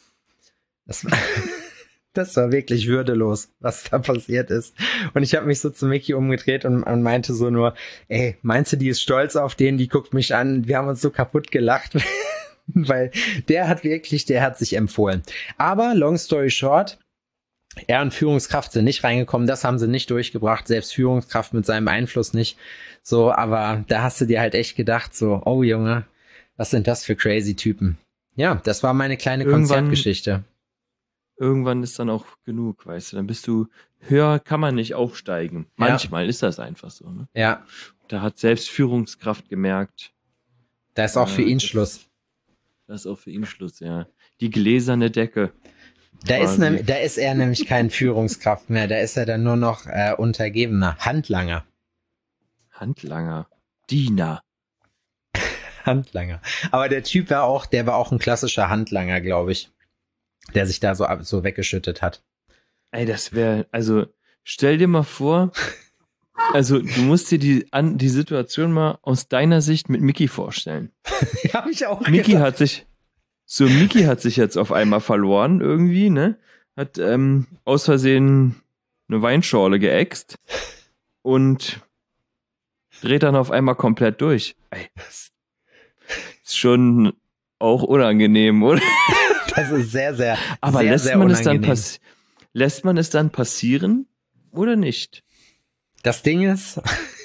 Das war, das war wirklich würdelos, was da passiert ist. Und ich habe mich so zu Mickey umgedreht und, und meinte so nur, ey, meinst du, die ist stolz auf den, die guckt mich an, wir haben uns so kaputt gelacht, weil der hat wirklich, der hat sich empfohlen. Aber, long story short, er und Führungskraft sind nicht reingekommen, das haben sie nicht durchgebracht, selbst Führungskraft mit seinem Einfluss nicht. So, aber da hast du dir halt echt gedacht, so, oh Junge, was sind das für crazy Typen? Ja, das war meine kleine Irgendwann Konzertgeschichte. Irgendwann ist dann auch genug, weißt du, dann bist du, höher kann man nicht aufsteigen. Manchmal ja. ist das einfach so, ne? Ja. Da hat selbst Führungskraft gemerkt. Da ist auch äh, für ihn das, Schluss. Da ist auch für ihn Schluss, ja. Die gläserne Decke. Da ist, ne, da ist er nämlich kein Führungskraft mehr, da ist er dann nur noch äh, Untergebener, Handlanger. Handlanger, Diener. Handlanger. Aber der Typ war auch, der war auch ein klassischer Handlanger, glaube ich. Der sich da so, so weggeschüttet hat. Ey, das wäre, also stell dir mal vor, also du musst dir die, an, die Situation mal aus deiner Sicht mit Mickey vorstellen. Hab ich auch Mickey gedacht. hat sich, so Mickey hat sich jetzt auf einmal verloren irgendwie, ne? Hat ähm, aus Versehen eine Weinschorle geäxt und dreht dann auf einmal komplett durch. Ey, das ist schon auch unangenehm, oder? Das ist sehr, sehr, Aber sehr, lässt sehr man unangenehm. es dann pass- lässt man es dann passieren oder nicht? Das Ding ist,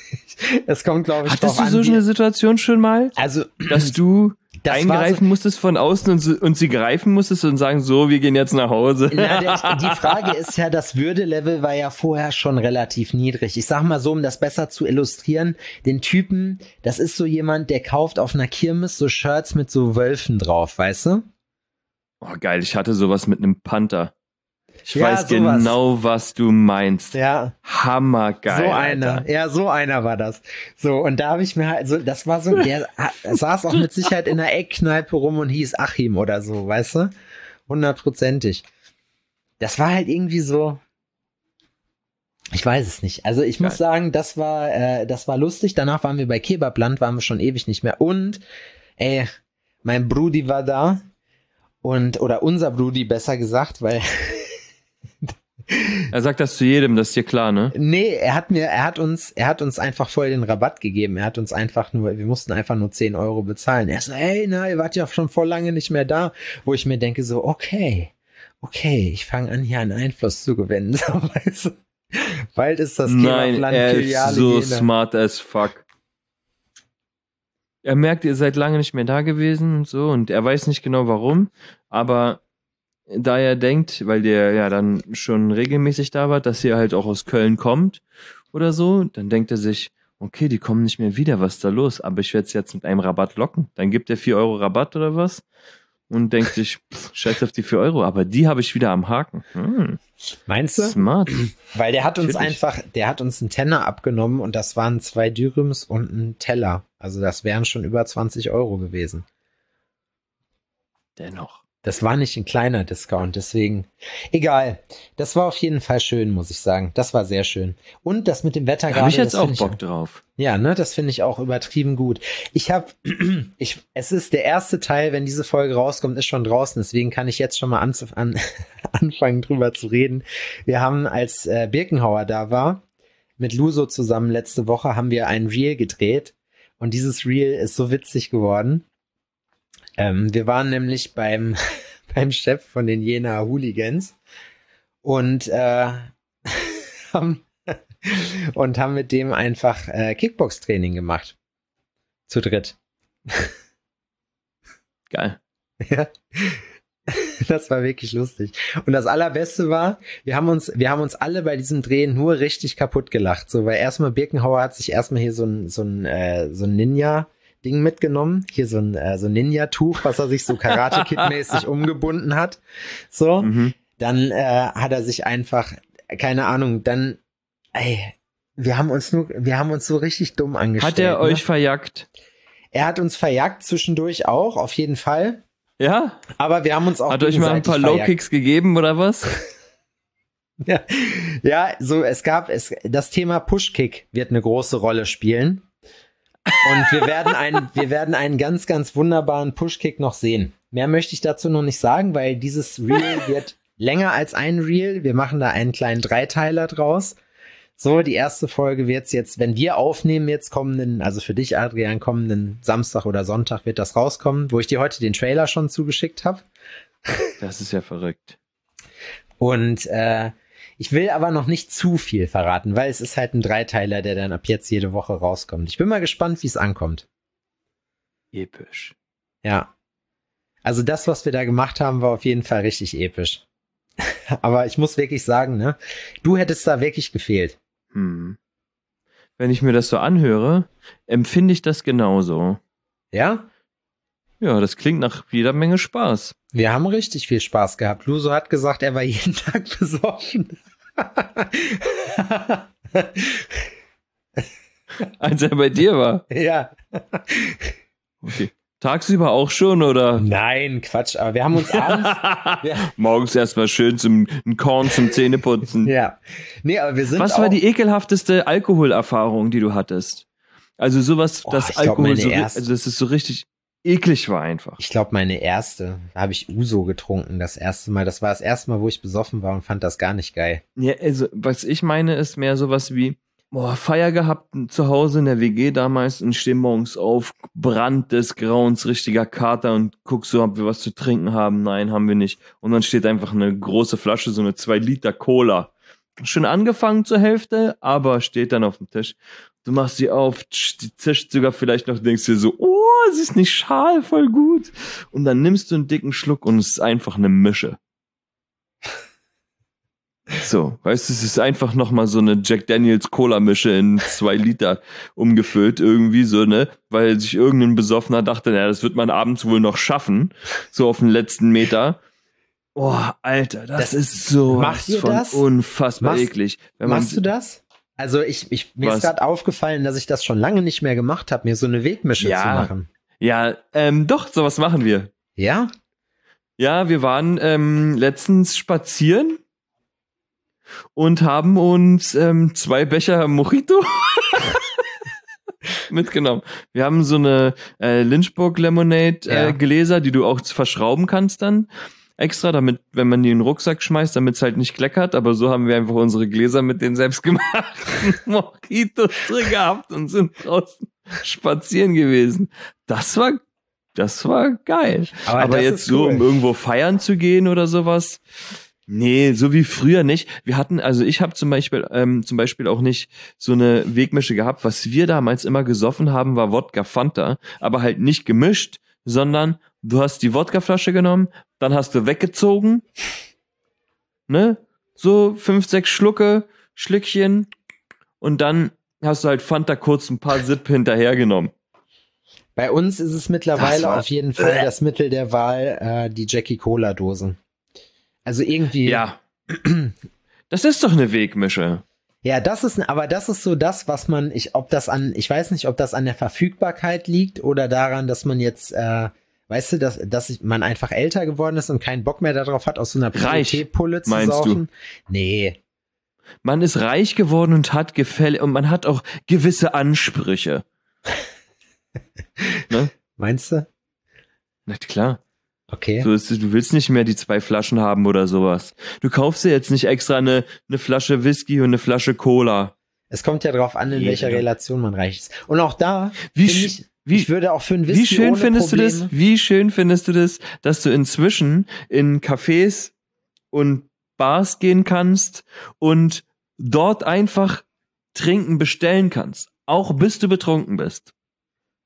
es kommt, glaube ich, Hattest drauf du so an, wie- eine Situation schon mal, also, dass du das eingreifen war so, musstest von außen und, so, und sie greifen musstest und sagen, so, wir gehen jetzt nach Hause? Na, der, die Frage ist ja, das Würdelevel war ja vorher schon relativ niedrig. Ich sag mal so, um das besser zu illustrieren, den Typen, das ist so jemand, der kauft auf einer Kirmes so Shirts mit so Wölfen drauf, weißt du? Oh, geil, ich hatte sowas mit einem Panther. Ich Ja, weiß sowas. genau, was du meinst. Ja. Hammergeil. So einer, Alter. ja, so einer war das. So, und da habe ich mir halt, so, das war so, der saß auch mit Sicherheit in einer Eckkneipe rum und hieß Achim oder so, weißt du? Hundertprozentig. Das war halt irgendwie so, ich weiß es nicht. Also ich Geil. muss sagen, das war, äh, das war lustig. Danach waren wir bei Kebabland, waren wir schon ewig nicht mehr. Und, ey, mein Brudi war da. Und, oder unser Brudi, besser gesagt, weil er sagt das zu jedem, das ist dir klar, ne? Nee, er hat mir, er hat uns, er hat uns einfach voll den Rabatt gegeben. Er hat uns einfach nur, wir mussten einfach nur zehn Euro bezahlen. Er so, hey, na, ihr wart ja schon voll lange nicht mehr da. Wo ich mir denke so, okay, okay, ich fange an, hier einen Einfluss zu gewinnen. So, weißt du? Bald ist das Nein, er ist so jene. Smart as fuck. Er merkt, ihr seid lange nicht mehr da gewesen und so und er weiß nicht genau warum, aber da er denkt, weil der ja dann schon regelmäßig da war, dass ihr halt auch aus Köln kommt oder so, dann denkt er sich, okay, die kommen nicht mehr wieder, was ist da los? Aber ich werde es jetzt mit einem Rabatt locken. Dann gibt er vier Euro Rabatt oder was und denkt sich, pff, scheiß auf die vier Euro, aber die habe ich wieder am Haken. Hm. Meinst du? Smart. Weil der hat uns Natürlich. einfach, der hat uns einen Tenner abgenommen und das waren zwei Dürüms und ein Teller. Also das wären schon über zwanzig Euro gewesen. Dennoch. Das war nicht ein kleiner Discount, deswegen, egal. Das war auf jeden Fall schön, muss ich sagen. Das war sehr schön. Und das mit dem Wetter Da gerade. habe ich jetzt das auch find Bock ich, drauf. Ja, ne, das finde ich auch übertrieben gut. Ich habe, ich, es ist der erste Teil, wenn diese Folge rauskommt, ist schon draußen. Deswegen kann ich jetzt schon mal an, an, anfangen, drüber zu reden. Wir haben, als äh, Birkenhauer da war, mit Luso zusammen letzte Woche, haben wir ein Reel gedreht. Und dieses Reel ist so witzig geworden. Ähm, wir waren nämlich beim, beim Chef von den Jena Hooligans und, äh, haben, und haben mit dem einfach äh, Kickbox-Training gemacht. Zu dritt. Geil. Ja. Das war wirklich lustig. Und das Allerbeste war, wir haben uns, wir haben uns alle bei diesem Drehen nur richtig kaputt gelacht. So, weil erstmal Birkenhauer hat sich erstmal hier so ein, so ein, äh, so ein Ninja-Ding mitgenommen. Hier so ein, äh, so ein Ninja-Tuch, was er sich so Karate-Kid-mäßig umgebunden hat. So. Mhm. Dann äh, hat er sich einfach, keine Ahnung, dann, ey, wir haben uns nur, wir haben uns so richtig dumm angestellt. Hat er ne? euch verjagt? Er hat uns verjagt zwischendurch auch, auf jeden Fall. Ja? Aber wir haben uns auch Hat euch mal ein paar Low-Kicks gegeben, oder was? ja, ja, so, es gab, es, das Thema Push-Kick wird eine große Rolle spielen. Und wir werden einen, wir werden einen ganz, ganz wunderbaren Push-Kick noch sehen. Mehr möchte ich dazu noch nicht sagen, weil dieses Reel wird länger als ein Reel. Wir machen da einen kleinen Dreiteiler draus. So, die erste Folge wird's jetzt, wenn wir aufnehmen, jetzt kommenden, also für dich, Adrian, kommenden Samstag oder Sonntag wird das rauskommen, wo ich dir heute den Trailer schon zugeschickt habe. Das ist ja verrückt. Und äh, ich will aber noch nicht zu viel verraten, weil es ist halt ein Dreiteiler, der dann ab jetzt jede Woche rauskommt. Ich bin mal gespannt, wie es ankommt. Episch. Ja. Also das, was wir da gemacht haben, war auf jeden Fall richtig episch. Aber ich muss wirklich sagen, ne, du hättest da wirklich gefehlt. Hm. Wenn ich mir das so anhöre, empfinde ich das genauso. Ja? Ja, das klingt nach jeder Menge Spaß. Wir haben richtig viel Spaß gehabt. Luso hat gesagt, er war jeden Tag besoffen. Als er bei dir war? Ja. Okay. Tagsüber auch schon, oder? Nein, Quatsch, aber wir haben uns abends... wir Morgens erstmal schön zum ein Korn zum Zähneputzen. Ja. Nee, aber wir sind Was auch war die ekelhafteste Alkoholerfahrung, die du hattest? Also sowas, oh, das glaub, Alkohol so, erste, also dass es so richtig eklig war einfach. Ich glaube, meine erste, da habe ich Uso getrunken, das erste Mal. Das war das erste Mal, wo ich besoffen war und fand das gar nicht geil. Ja, also was ich meine, ist mehr sowas wie boah, Feier gehabt zu Hause in der W G damals und steh morgens auf, Brand des Grauens, richtiger Kater und guck so, ob wir was zu trinken haben. Nein, haben wir nicht. Und dann steht einfach eine große Flasche, so eine zwei Liter Cola. Schon angefangen zur Hälfte, aber steht dann auf dem Tisch. Du machst sie auf, die zischt sogar vielleicht noch, denkst dir so, oh, sie ist nicht schal, voll gut. Und dann nimmst du einen dicken Schluck und es ist einfach eine Mische. So, weißt du, es ist einfach nochmal so eine Jack Daniels Cola-Mische in zwei Liter umgefüllt, irgendwie so, ne? Weil sich irgendein Besoffener dachte, naja, das wird man abends wohl noch schaffen, so auf den letzten Meter. Oh, Alter, das, das ist so von das? unfassbar machst, eklig. Wenn machst man, du das? Also ich, ich mir was? ist gerade aufgefallen, dass ich das schon lange nicht mehr gemacht habe, mir so eine Wegmische ja, zu machen. Ja, ähm, doch, sowas machen wir. Ja? Ja, wir waren ähm, letztens spazieren und haben uns ähm, zwei Becher Mojito mitgenommen. Wir haben so eine äh, Lynchburg Lemonade äh, ja. Gläser, die du auch verschrauben kannst dann extra, damit, wenn man die in den Rucksack schmeißt, damit es halt nicht kleckert, aber so haben wir einfach unsere Gläser mit den selbstgemachten Mojitos drin gehabt und sind draußen spazieren gewesen. Das war, das war geil. Aber, aber jetzt so, cool. um irgendwo feiern zu gehen oder sowas, nee, so wie früher nicht. Wir hatten, also ich habe zum Beispiel, ähm, zum Beispiel auch nicht so eine Wegmische gehabt. Was wir damals immer gesoffen haben, war Wodka Fanta, aber halt nicht gemischt, sondern du hast die Wodkaflasche genommen, dann hast du weggezogen, ne, so fünf, sechs Schlucke, Schlückchen und dann hast du halt Fanta kurz ein paar Sip hinterhergenommen. Bei uns ist es mittlerweile auf jeden Fall äh. das Mittel der Wahl, äh, die Jackie Cola Dosen. Also irgendwie. Ja. Das ist doch eine Wegmische. Ja, das ist, aber das ist so das, was man, ich, ob das an, ich weiß nicht, ob das an der Verfügbarkeit liegt oder daran, dass man jetzt, äh, weißt du, dass, dass man einfach älter geworden ist und keinen Bock mehr darauf hat, aus so einer P T-Pulle zu saufen. Du? Nee. Man ist reich geworden und hat Gefälle und man hat auch gewisse Ansprüche. Ne? Meinst du? Na klar. Okay. So ist, du willst nicht mehr die zwei Flaschen haben oder sowas. Du kaufst dir jetzt nicht extra eine, eine Flasche Whisky und eine Flasche Cola. Es kommt ja drauf an, in Jeder. welcher Relation man reich ist. Und auch da, wie ich, wie, ich würde auch für ein Whisky wie schön ohne findest Probleme, du das? Wie schön findest du das, dass du inzwischen in Cafés und Bars gehen kannst und dort einfach trinken bestellen kannst, auch bis du betrunken bist.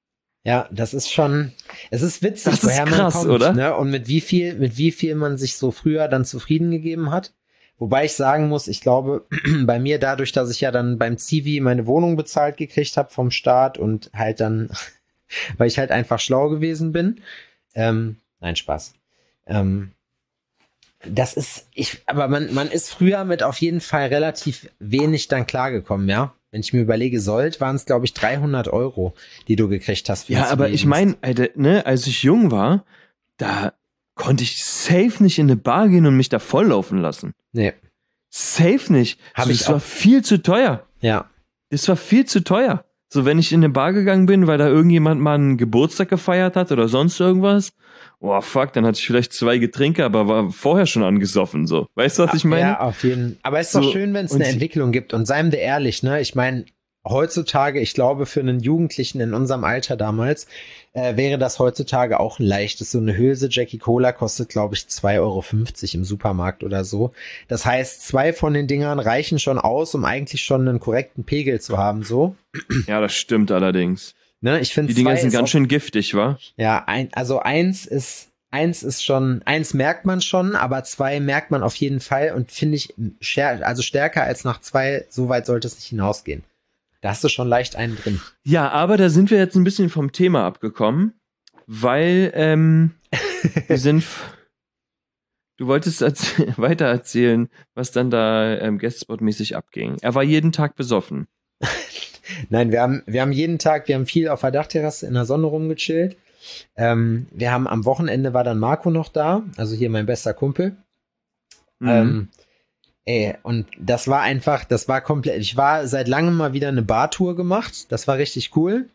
Ja, das ist schon, es ist witzig, Das ist woher man krass, kommt, oder? ne? Und mit wie viel, mit wie viel man sich so früher dann zufrieden gegeben hat. Wobei ich sagen muss, ich glaube, bei mir dadurch, dass ich ja dann beim Zivi meine Wohnung bezahlt gekriegt habe vom Staat und halt dann, weil ich halt einfach schlau gewesen bin. Ähm, nein, Spaß. Ähm, das ist, ich, aber man, man ist früher mit auf jeden Fall relativ wenig dann klargekommen, ja. Wenn ich mir überlege, Sold, waren es, glaube ich, dreihundert Euro, die du gekriegt hast. Für Ja, den aber ich Zivildienst. meine, ne, als ich jung war, da konnte ich safe nicht in eine Bar gehen und mich da volllaufen lassen. Nee, Safe nicht. Hab so, ich das war auch. viel zu teuer. ja. Das war viel zu teuer. So, wenn ich in eine Bar gegangen bin, weil da irgendjemand mal einen Geburtstag gefeiert hat oder sonst irgendwas, oh fuck, dann hatte ich vielleicht zwei Getränke, aber war vorher schon angesoffen, so. Weißt du, was ich meine? Ja, auf jeden Fall. Aber es ist So, doch schön, wenn es und eine sie- Entwicklung gibt. Und seien wir ehrlich, ne? Ich meine, heutzutage, ich glaube, für einen Jugendlichen in unserem Alter damals, äh, wäre das heutzutage auch ein leichtes. So eine Hülse Jackie Cola kostet, glaube ich, zwei Euro fünfzig im Supermarkt oder so. Das heißt, zwei von den Dingern reichen schon aus, um eigentlich schon einen korrekten Pegel zu haben, so. Ja, das stimmt allerdings. Ne? Ich finde, Die Dinger zwei sind ist ganz auch- schön giftig, wa? Ja, ein, also eins ist, eins ist schon, eins merkt man schon, aber zwei merkt man auf jeden Fall und finde ich, stär- also stärker als nach zwei, so weit sollte es nicht hinausgehen. Da hast du schon leicht einen drin. Ja, aber da sind wir jetzt ein bisschen vom Thema abgekommen, weil ähm, wir sind. f- Du wolltest erz- weiter erzählen, was dann da ähm, Guestspot-mäßig abging. Er war jeden Tag besoffen. Nein, wir haben, wir haben jeden Tag, wir haben viel auf der Dachterrasse in der Sonne rumgechillt. Ähm, wir haben am Wochenende war dann Marco noch da, also hier mein bester Kumpel. Mhm. Ähm, ey, und das war einfach, das war komplett, ich war seit langem mal wieder eine Bartour gemacht, das war richtig cool.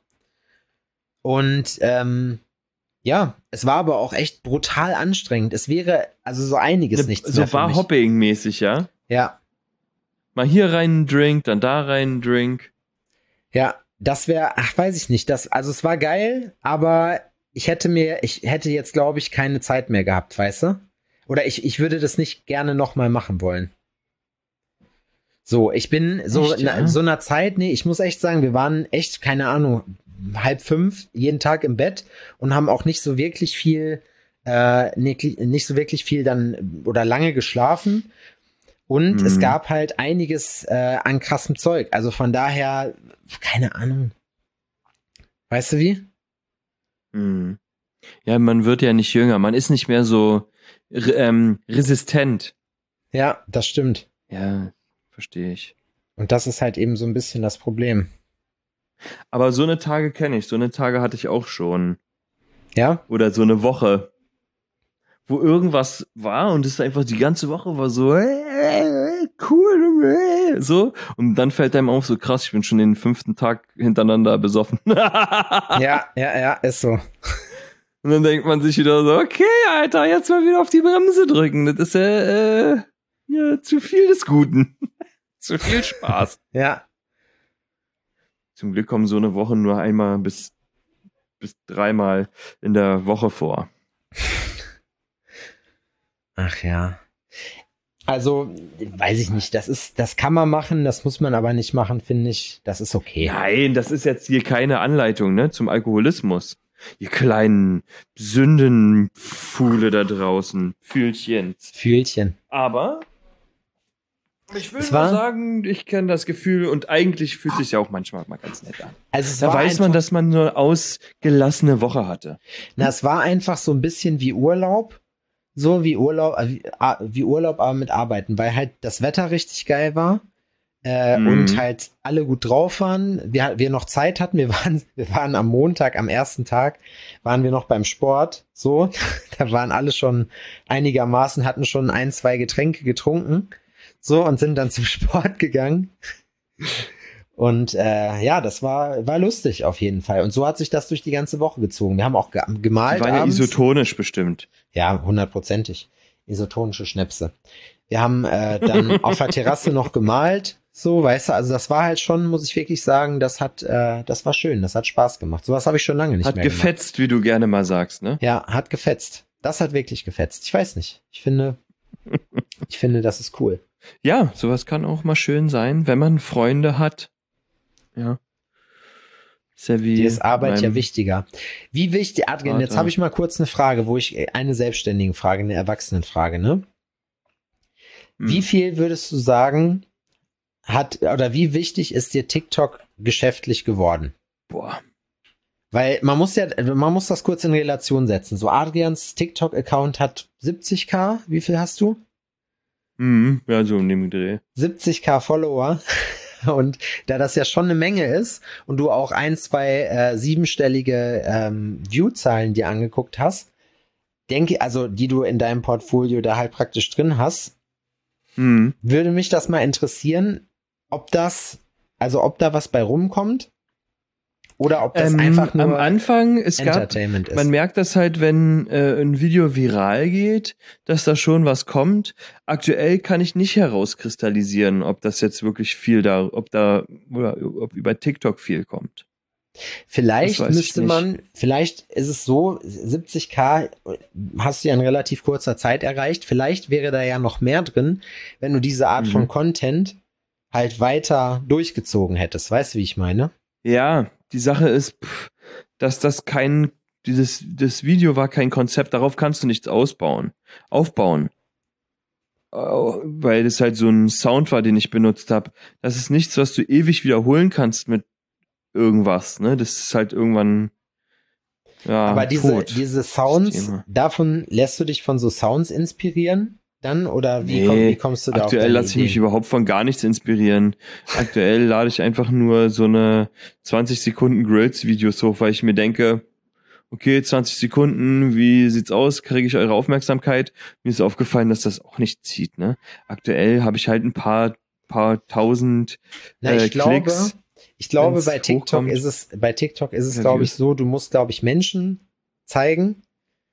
Und ähm, ja, es war aber auch echt brutal anstrengend. Es wäre also so einiges Ne- nichts so mehr für mich. Bar-Hopping-mäßig, ja? Ja, Mal hier rein einen Drink, dann da rein einen Drink. ja, das wäre, ach, weiß ich nicht, das, also es war geil, aber ich hätte mir, ich hätte jetzt, glaube ich, keine Zeit mehr gehabt, weißt du? Oder ich, ich würde das nicht gerne nochmal machen wollen. So, ich bin so Echt, ja? in so einer Zeit, nee, ich muss echt sagen, wir waren echt, keine Ahnung, halb fünf jeden Tag im Bett und haben auch nicht so wirklich viel, äh, nicht, nicht so wirklich viel dann oder lange geschlafen. Und Mhm. es gab halt einiges äh, an krassem Zeug. Also von daher, keine Ahnung. Weißt du wie? Mhm. Ja, man wird ja nicht jünger. Man ist nicht mehr so re- ähm, resistent. Ja, das stimmt. Ja, verstehe ich. Und das ist halt eben so ein bisschen das Problem. Aber so eine Tage kenne ich. So eine Tage hatte ich auch schon. Ja? Oder so eine Woche, wo irgendwas war und es einfach die ganze Woche war so äh, cool, äh, so. Und dann fällt einem auf, so krass, ich bin schon den fünften Tag hintereinander besoffen. Ja, ja, ja, ist so. Und dann denkt man sich wieder so, okay, Alter, jetzt mal wieder auf die Bremse drücken. Das ist ja, äh, ja zu viel des Guten. Zu viel Spaß. Ja. Zum Glück kommen so eine Woche nur einmal bis, bis dreimal in der Woche vor. Ach ja. Also, weiß ich nicht. Das ist, das kann man machen, das muss man aber nicht machen, finde ich. Das ist okay. Nein, das ist jetzt hier keine Anleitung, ne, zum Alkoholismus. Ihr kleinen Sündenfuhle da draußen. Fühlchens. Fühlchen. Aber ich will Es nur war- sagen, ich kenne das Gefühl und eigentlich fühlt sich ja auch manchmal mal ganz nett an. Also es Da war weiß man, einfach- dass man eine ausgelassene Woche hatte. Na, es war einfach so ein bisschen wie Urlaub. So wie Urlaub, äh, wie, ah, wie Urlaub, aber mit Arbeiten, weil halt das Wetter richtig geil war. Äh, Mhm. Und halt alle gut drauf waren. Wir, wir noch Zeit hatten. Wir waren, wir waren am Montag, am ersten Tag, waren wir noch beim Sport. So, da waren alle schon einigermaßen, hatten schon ein, zwei Getränke getrunken. So, und sind dann zum Sport gegangen. Und äh, ja, das war, war lustig auf jeden Fall. Und so hat sich das durch die ganze Woche gezogen. Wir haben auch ge Die gemalt waren ja abends. isotonisch bestimmt. Ja, hundertprozentig. Isotonische Schnäpse. Wir haben äh, dann auf der Terrasse noch gemalt, so, weißt du, also das war halt schon, muss ich wirklich sagen, das hat, äh, das war schön, das hat Spaß gemacht. Sowas habe ich schon lange nicht Hat mehr gefetzt, wie du gerne mal sagst, ne? gemacht. Ja, hat gefetzt. Das hat wirklich gefetzt. Ich weiß nicht. Ich finde, ich finde, das ist cool. Ja, sowas kann auch mal schön sein, wenn man Freunde hat. Ja. Savvy. Dir ist Arbeit ja meinem wichtiger. Wie wichtig, Adrian, jetzt Vater. habe ich mal kurz eine Frage, wo ich eine selbstständige Frage, eine Erwachsenenfrage, ne? Wie Hm. viel würdest du sagen, hat oder wie wichtig ist dir TikTok geschäftlich geworden? Boah. Weil man muss ja, man muss das kurz in Relation setzen. So Adrians TikTok-Account hat siebzigtausend. Wie viel hast du? Mhm. Ja, so in dem Dreh. siebzigtausend Follower. Und da das ja schon eine Menge ist und du auch ein, zwei äh, siebenstellige ähm, View-Zahlen dir angeguckt hast, denke, also die du in deinem Portfolio da halt praktisch drin hast, Mhm. würde mich das mal interessieren, ob das, also ob da was bei rumkommt oder ob das Ähm, einfach nur am Anfang, es gab, Entertainment ist. man merkt das halt, wenn äh, ein Video viral geht, dass da schon was kommt. Aktuell kann ich nicht herauskristallisieren, ob das jetzt wirklich viel da, ob da, oder ob über TikTok viel kommt. Vielleicht Das weiß ich müsste nicht. man, vielleicht ist es so, siebzigtausend hast du ja in relativ kurzer Zeit erreicht. Vielleicht wäre da ja noch mehr drin, wenn du diese Art Mhm. von Content halt weiter durchgezogen hättest. Weißt du, wie ich meine? Ja, die Sache ist, pff, dass das kein, dieses, das Video war kein Konzept, darauf kannst du nichts ausbauen, aufbauen. Au- Weil das halt so ein Sound war, den ich benutzt habe. Das ist nichts, was du ewig wiederholen kannst mit irgendwas, ne? Das ist halt irgendwann, ja, Aber diese, tot. diese das Sounds, Thema. davon lässt du dich von so Sounds inspirieren dann? Oder wie, Nee, komm, wie kommst du da auf aktuell deine lasse ich mich Ideen? überhaupt von gar nichts inspirieren. Aktuell lade ich einfach nur so eine zwanzig Sekunden Grills-Videos hoch, weil ich mir denke, okay, zwanzig Sekunden, wie sieht's aus? Kriege ich eure Aufmerksamkeit? Mir ist aufgefallen, dass das auch nicht zieht, ne? Aktuell habe ich halt ein paar, paar tausend Na, äh, ich glaube, Klicks. ich glaube, wenn's bei TikTok hochkommt. ist es, bei TikTok ist es, Ja, glaube ich, Views. so, du musst, glaube ich, Menschen zeigen,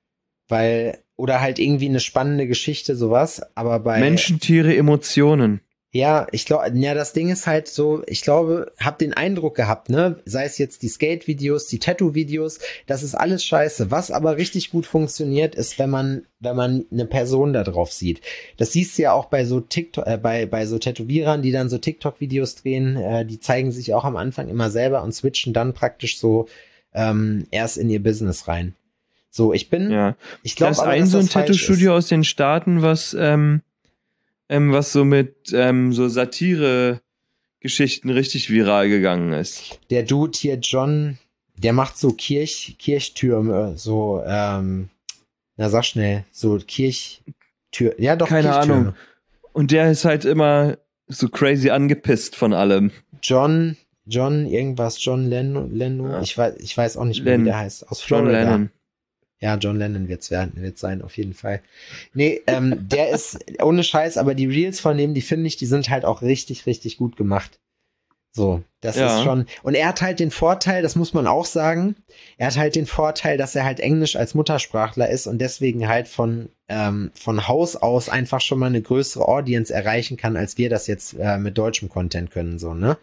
weil, oder halt irgendwie eine spannende Geschichte, sowas, aber bei, Menschen, Tiere, Emotionen. ja, ich glaube, ja, das Ding ist halt so, ich glaube, hab den Eindruck gehabt, ne, sei es jetzt die Skate-Videos, die Tattoo-Videos, das ist alles scheiße. Was aber richtig gut funktioniert, ist, wenn man, wenn man eine Person da drauf sieht. Das siehst du ja auch bei so TikTok, äh, bei, bei so Tätowierern, die dann so TikTok-Videos drehen, äh, die zeigen sich auch am Anfang immer selber und switchen dann praktisch so ähm, erst in ihr Business rein. So, ich bin, Ja. ich Da glaube ist aber, ein dass so ein das falsch Tattoo-Studio ist. aus den Staaten, was, ähm, ähm, was so mit ähm, so Satire-Geschichten richtig viral gegangen ist. Der Dude hier, John, der macht so Kirch, Kirchtürme, so, ähm, na sag schnell, so Kirchtür, ja doch, Keine Kirchtürme. Ahnung. Und der ist halt immer so crazy angepisst von allem. John, John, irgendwas, John Leno, Leno, Ja. ich weiß, ich weiß auch nicht mehr, Len- wie der heißt, aus John Florida. Lennon. Ja, John Lennon wird's werden, wird sein, auf jeden Fall. Nee, ähm, der ist, ohne Scheiß, aber die Reels von dem, die finde ich, die sind halt auch richtig, richtig gut gemacht. So, das Ja. ist schon, und er hat halt den Vorteil, das muss man auch sagen, er hat halt den Vorteil, dass er halt Englisch als Muttersprachler ist und deswegen halt von, ähm, von Haus aus einfach schon mal eine größere Audience erreichen kann, als wir das jetzt äh, mit deutschem Content können, so, ne?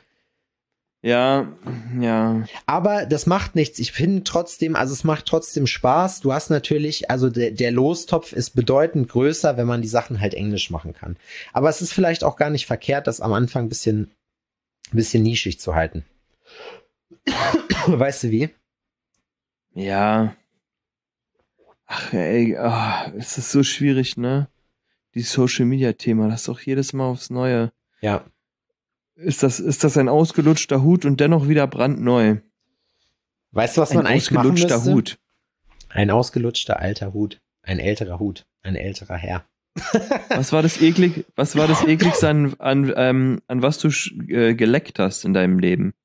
Ja, ja. Aber das macht nichts. Ich finde trotzdem, also es macht trotzdem Spaß. Du hast natürlich, also der, der Lostopf ist bedeutend größer, wenn man die Sachen halt Englisch machen kann. Aber es ist vielleicht auch gar nicht verkehrt, das am Anfang ein bisschen, ein bisschen nischig zu halten. Weißt du wie? Ja. Ach, ey, ah, es ist so schwierig, ne? Die Social-Media-Thema, das ist doch jedes Mal aufs Neue. Ja. Ist das, ist das ein ausgelutschter Hut und dennoch wieder brandneu? Weißt du, was Ein man eigentlich machen ausgelutschter müsste? Hut. Ein ausgelutschter alter Hut. Ein älterer Hut. Ein älterer Herr. Was war das eklig, was war das ekligste an, an, ähm, an was du sch- äh, geleckt hast in deinem Leben?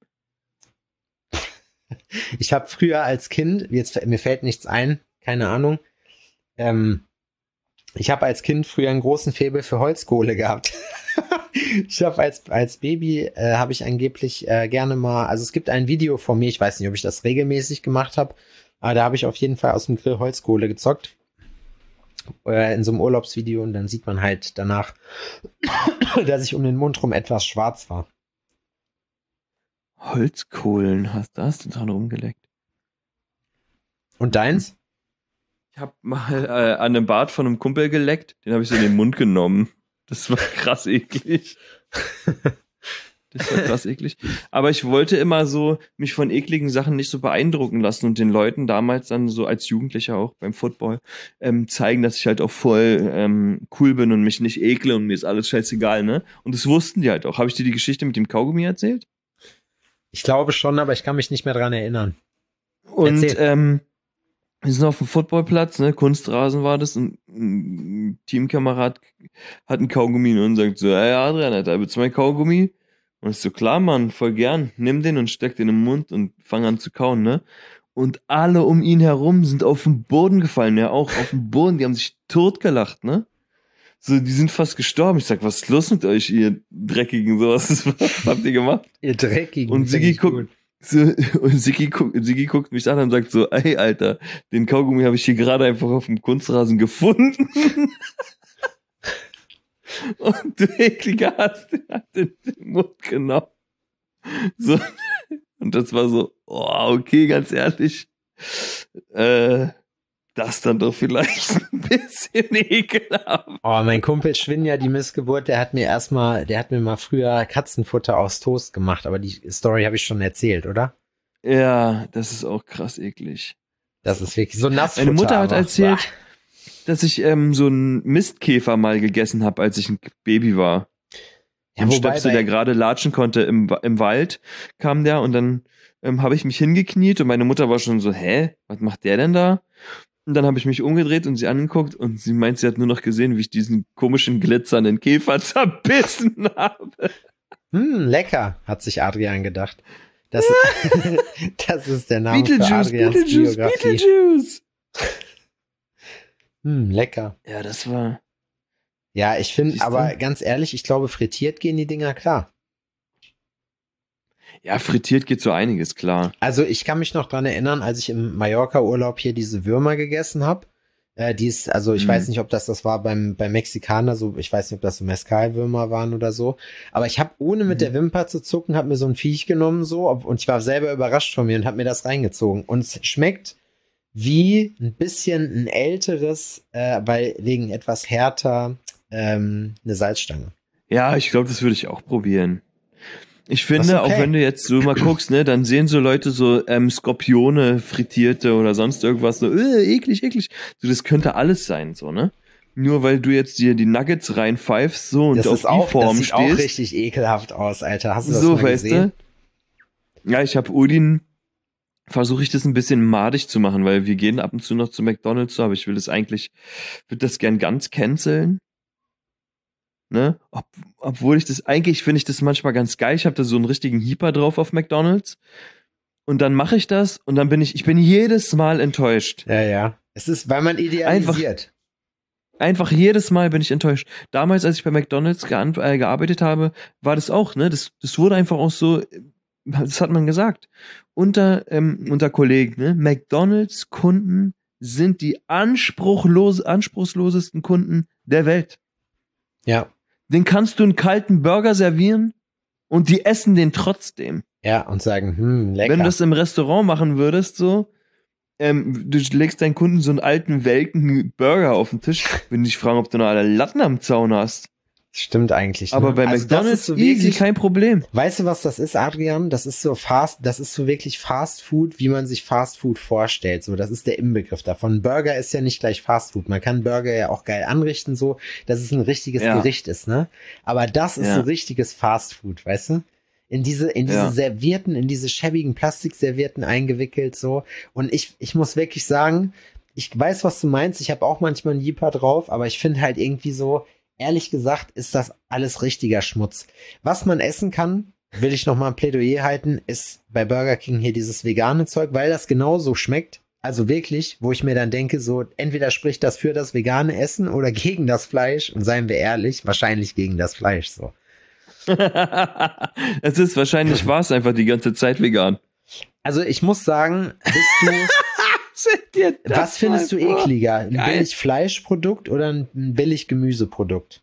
Ich habe früher als Kind, jetzt mir fällt nichts ein, keine Ahnung. Ähm, ich habe als Kind früher einen großen Faible für Holzkohle gehabt. Ich habe als als Baby äh, habe ich angeblich äh, gerne mal, also es gibt ein Video von mir, ich weiß nicht, ob ich das regelmäßig gemacht habe, aber da habe ich auf jeden Fall aus dem Grill Holzkohle gezockt. Äh, in so einem Urlaubsvideo und dann sieht man halt danach, dass ich um den Mund rum etwas schwarz war. Holzkohlen, hast, da hast du dran rumgeleckt. Und deins? Ich hab mal äh, an einem Bart von einem Kumpel geleckt, den habe ich so in den Mund genommen. Das war krass eklig. Das war krass eklig. Aber ich wollte immer so mich von ekligen Sachen nicht so beeindrucken lassen und den Leuten damals dann so als Jugendlicher auch beim Football ähm, zeigen, dass ich halt auch voll ähm, cool bin und mich nicht ekle und mir ist alles scheißegal, ne? Und das wussten die halt auch. Habe ich dir die Geschichte mit dem Kaugummi erzählt? Ich glaube schon, aber ich kann mich nicht mehr dran erinnern. Und Erzähl. ähm, wir sind auf dem Footballplatz, ne? Kunstrasen war das und ein Teamkamerad hat einen Kaugummi und sagt so, hey Adrian, Alter, willst du mein Kaugummi? Und ich so, klar, Mann, voll gern. Nimm den und steck den im Mund und fang an zu kauen, ne? Und alle um ihn herum sind auf den Boden gefallen, ja, auch auf den Boden. Die haben sich totgelacht, ne? So, die sind fast gestorben. Ich sag, was ist los mit euch, ihr Dreckigen? So, was, was habt ihr gemacht? Ihr Dreckigen. Und Siggi guckt, so, und Siggi guckt, Siggi guckt mich an und sagt so, ey, Alter, den Kaugummi habe ich hier gerade einfach auf dem Kunstrasen gefunden. Und du ekliger hast den hat in den Mund genommen. So. Und das war so, oh, okay, ganz ehrlich. Äh, das dann doch vielleicht ein bisschen ekelhaft. Oh, mein Kumpel Schwinja, die Missgeburt, der hat mir erstmal, der hat mir mal früher Katzenfutter aus Toast gemacht, aber die Story habe ich schon erzählt, oder? Ja, das ist auch krass eklig. Das ist wirklich so Nassfutter. Meine Mutter hat aber, erzählt, bah. dass ich ähm, so einen Mistkäfer mal gegessen habe, als ich ein Baby war. Ja, Ein wobei Stöpsel, bei- der gerade latschen konnte im, Wa- im Wald, kam der und dann ähm, habe ich mich hingekniet und meine Mutter war schon so, hä, was macht der denn da? Und dann habe ich mich umgedreht und sie angeguckt und sie meint, sie hat nur noch gesehen, wie ich diesen komischen glitzernden Käfer zerbissen habe. Hm, lecker, hat sich Adrian gedacht. Das, das ist der Name für Beetlejuice, Adrians Beetlejuice, Biografie. Beetlejuice. Hm, lecker. Ja, das war... Ja, ich finde, Siehst du? aber ganz ehrlich, ich glaube, frittiert gehen die Dinger klar. Ja, frittiert geht so einiges, klar. Also ich kann mich noch dran erinnern, als ich im Mallorca-Urlaub hier diese Würmer gegessen habe. Äh, die ist, also ich Mhm. weiß nicht, ob das das war beim, beim Mexikaner, so, ich weiß nicht, ob das so Mezcal-Würmer waren oder so. Aber ich habe, ohne mit Mhm. der Wimper zu zucken, hab mir so ein Viech genommen so ob- und ich war selber überrascht von mir und habe mir das reingezogen. Und es schmeckt wie ein bisschen ein älteres, äh, weil wegen etwas härter, ähm, eine Salzstange. Ja, ich glaube, das würde ich auch probieren. Ich Das finde, ist okay. auch wenn du jetzt so mal guckst, ne, dann sehen so Leute so ähm, Skorpione, frittierte oder sonst irgendwas so, äh, eklig, eklig. So, das könnte alles sein, so, ne? Nur weil du jetzt dir die Nuggets reinpfeifst so und Das auf ist die auch, das Form sieht auch stehst. richtig ekelhaft aus, Alter. Hast du das So, mal weißt gesehen? du? Ja, ich habe Udin, versuche ich das ein bisschen madig zu machen, weil wir gehen ab und zu noch zu McDonald's, so, aber ich will das eigentlich, würde das gern ganz canceln. Ne? Ob, obwohl ich das, eigentlich finde ich das manchmal ganz geil. Ich habe da so einen richtigen Hieper drauf auf McDonald's. Und dann mache ich das und dann bin ich, ich bin jedes Mal enttäuscht. Ja, ja. Es ist, weil man idealisiert. Einfach jedes Mal bin ich enttäuscht. Damals, als ich bei McDonald's geant- äh, gearbeitet habe, war das auch, ne? Das, das wurde einfach auch so, das hat man gesagt. Unter, ähm, unter Kollegen, ne? McDonald's-Kunden sind die anspruchlos, anspruchslosesten Kunden der Welt. Ja, Den kannst du einen kalten Burger servieren und die essen den trotzdem. ja, und sagen, hm, lecker. Wenn du das im Restaurant machen würdest, so, ähm, du legst deinen Kunden so einen alten, welken Burger auf den Tisch, wenn die dich fragen, ob du noch alle Latten am Zaun hast. Stimmt eigentlich. Aber ne? bei Also das McDonald's ist so easy, wirklich, kein Problem. weißt du, was das ist, Adrian? Das ist so fast, das ist so wirklich Fast Food, wie man sich Fast Food vorstellt. So, das ist der Inbegriff davon. Burger ist ja nicht gleich Fast Food. Man kann Burger ja auch geil anrichten, so, dass es ein richtiges Ja. Gericht ist, ne? Aber das ist Ja. so richtiges Fast Food, weißt du? In diese, in diese Ja. Servierten, in diese schäbigen Plastikservierten eingewickelt, so. Und ich, ich muss wirklich sagen, ich weiß, was du meinst. Ich habe auch manchmal einen Jeeper drauf, aber ich finde halt irgendwie so, ehrlich gesagt, ist das alles richtiger Schmutz. Was man essen kann, will ich noch mal ein Plädoyer halten, ist bei Burger King hier dieses vegane Zeug, weil das genauso schmeckt. Also wirklich, wo ich mir dann denke, so entweder spricht das für das vegane Essen oder gegen das Fleisch. Und seien wir ehrlich, wahrscheinlich gegen das Fleisch so. Es ist wahrscheinlich, war es einfach die ganze Zeit vegan. Also ich muss sagen, bist du, was findest du ekliger? Ein Geil. billig Fleischprodukt oder ein billig Gemüseprodukt?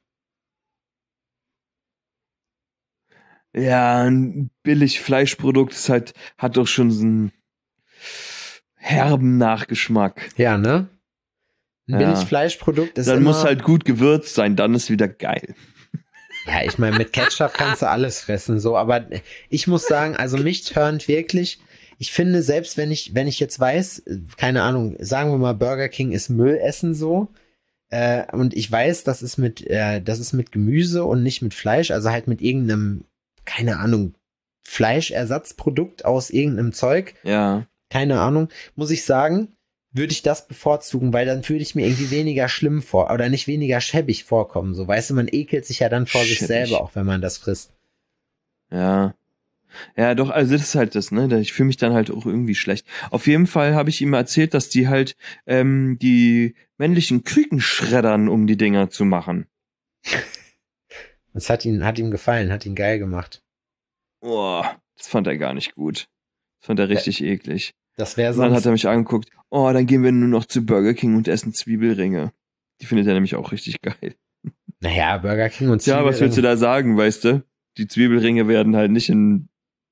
Ja, ein billig Fleischprodukt ist halt, hat doch schon so einen herben Nachgeschmack. Ja, ne? Ein Ja. billig Fleischprodukt ist Dann immer, muss halt gut gewürzt sein, dann ist wieder geil. Ja, ich meine, mit Ketchup kannst du alles fressen, so, aber ich muss sagen, also mich turnt wirklich, ich finde, selbst wenn ich, wenn ich jetzt weiß, keine Ahnung, sagen wir mal, Burger King ist Müllessen so, äh, und ich weiß, das ist mit, äh, das ist mit Gemüse und nicht mit Fleisch, also halt mit irgendeinem, keine Ahnung, Fleischersatzprodukt aus irgendeinem Zeug. Ja. Keine Ahnung, muss ich sagen, würde ich das bevorzugen, weil dann würde ich mir irgendwie weniger schlimm vor, oder nicht weniger schäbig vorkommen, so, weißt du, man ekelt sich ja dann vor Schäbig. sich selber, auch wenn man das frisst. Ja. Ja, doch, also das ist halt das, ne? Ich fühle mich dann halt auch irgendwie schlecht. Auf jeden Fall habe ich ihm erzählt, dass die halt ähm, die männlichen Küken schreddern, um die Dinger zu machen. Das hat ihn, hat ihm gefallen, hat ihn geil gemacht. Boah, das fand er gar nicht gut. Das fand er richtig ja. eklig. Das wäre sonst. Und dann hat er mich angeguckt, oh, dann gehen wir nur noch zu Burger King und essen Zwiebelringe. Die findet er nämlich auch richtig geil. Naja, Burger King und Zwiebelringe. Ja, was willst du da sagen, weißt du? Die Zwiebelringe werden halt nicht in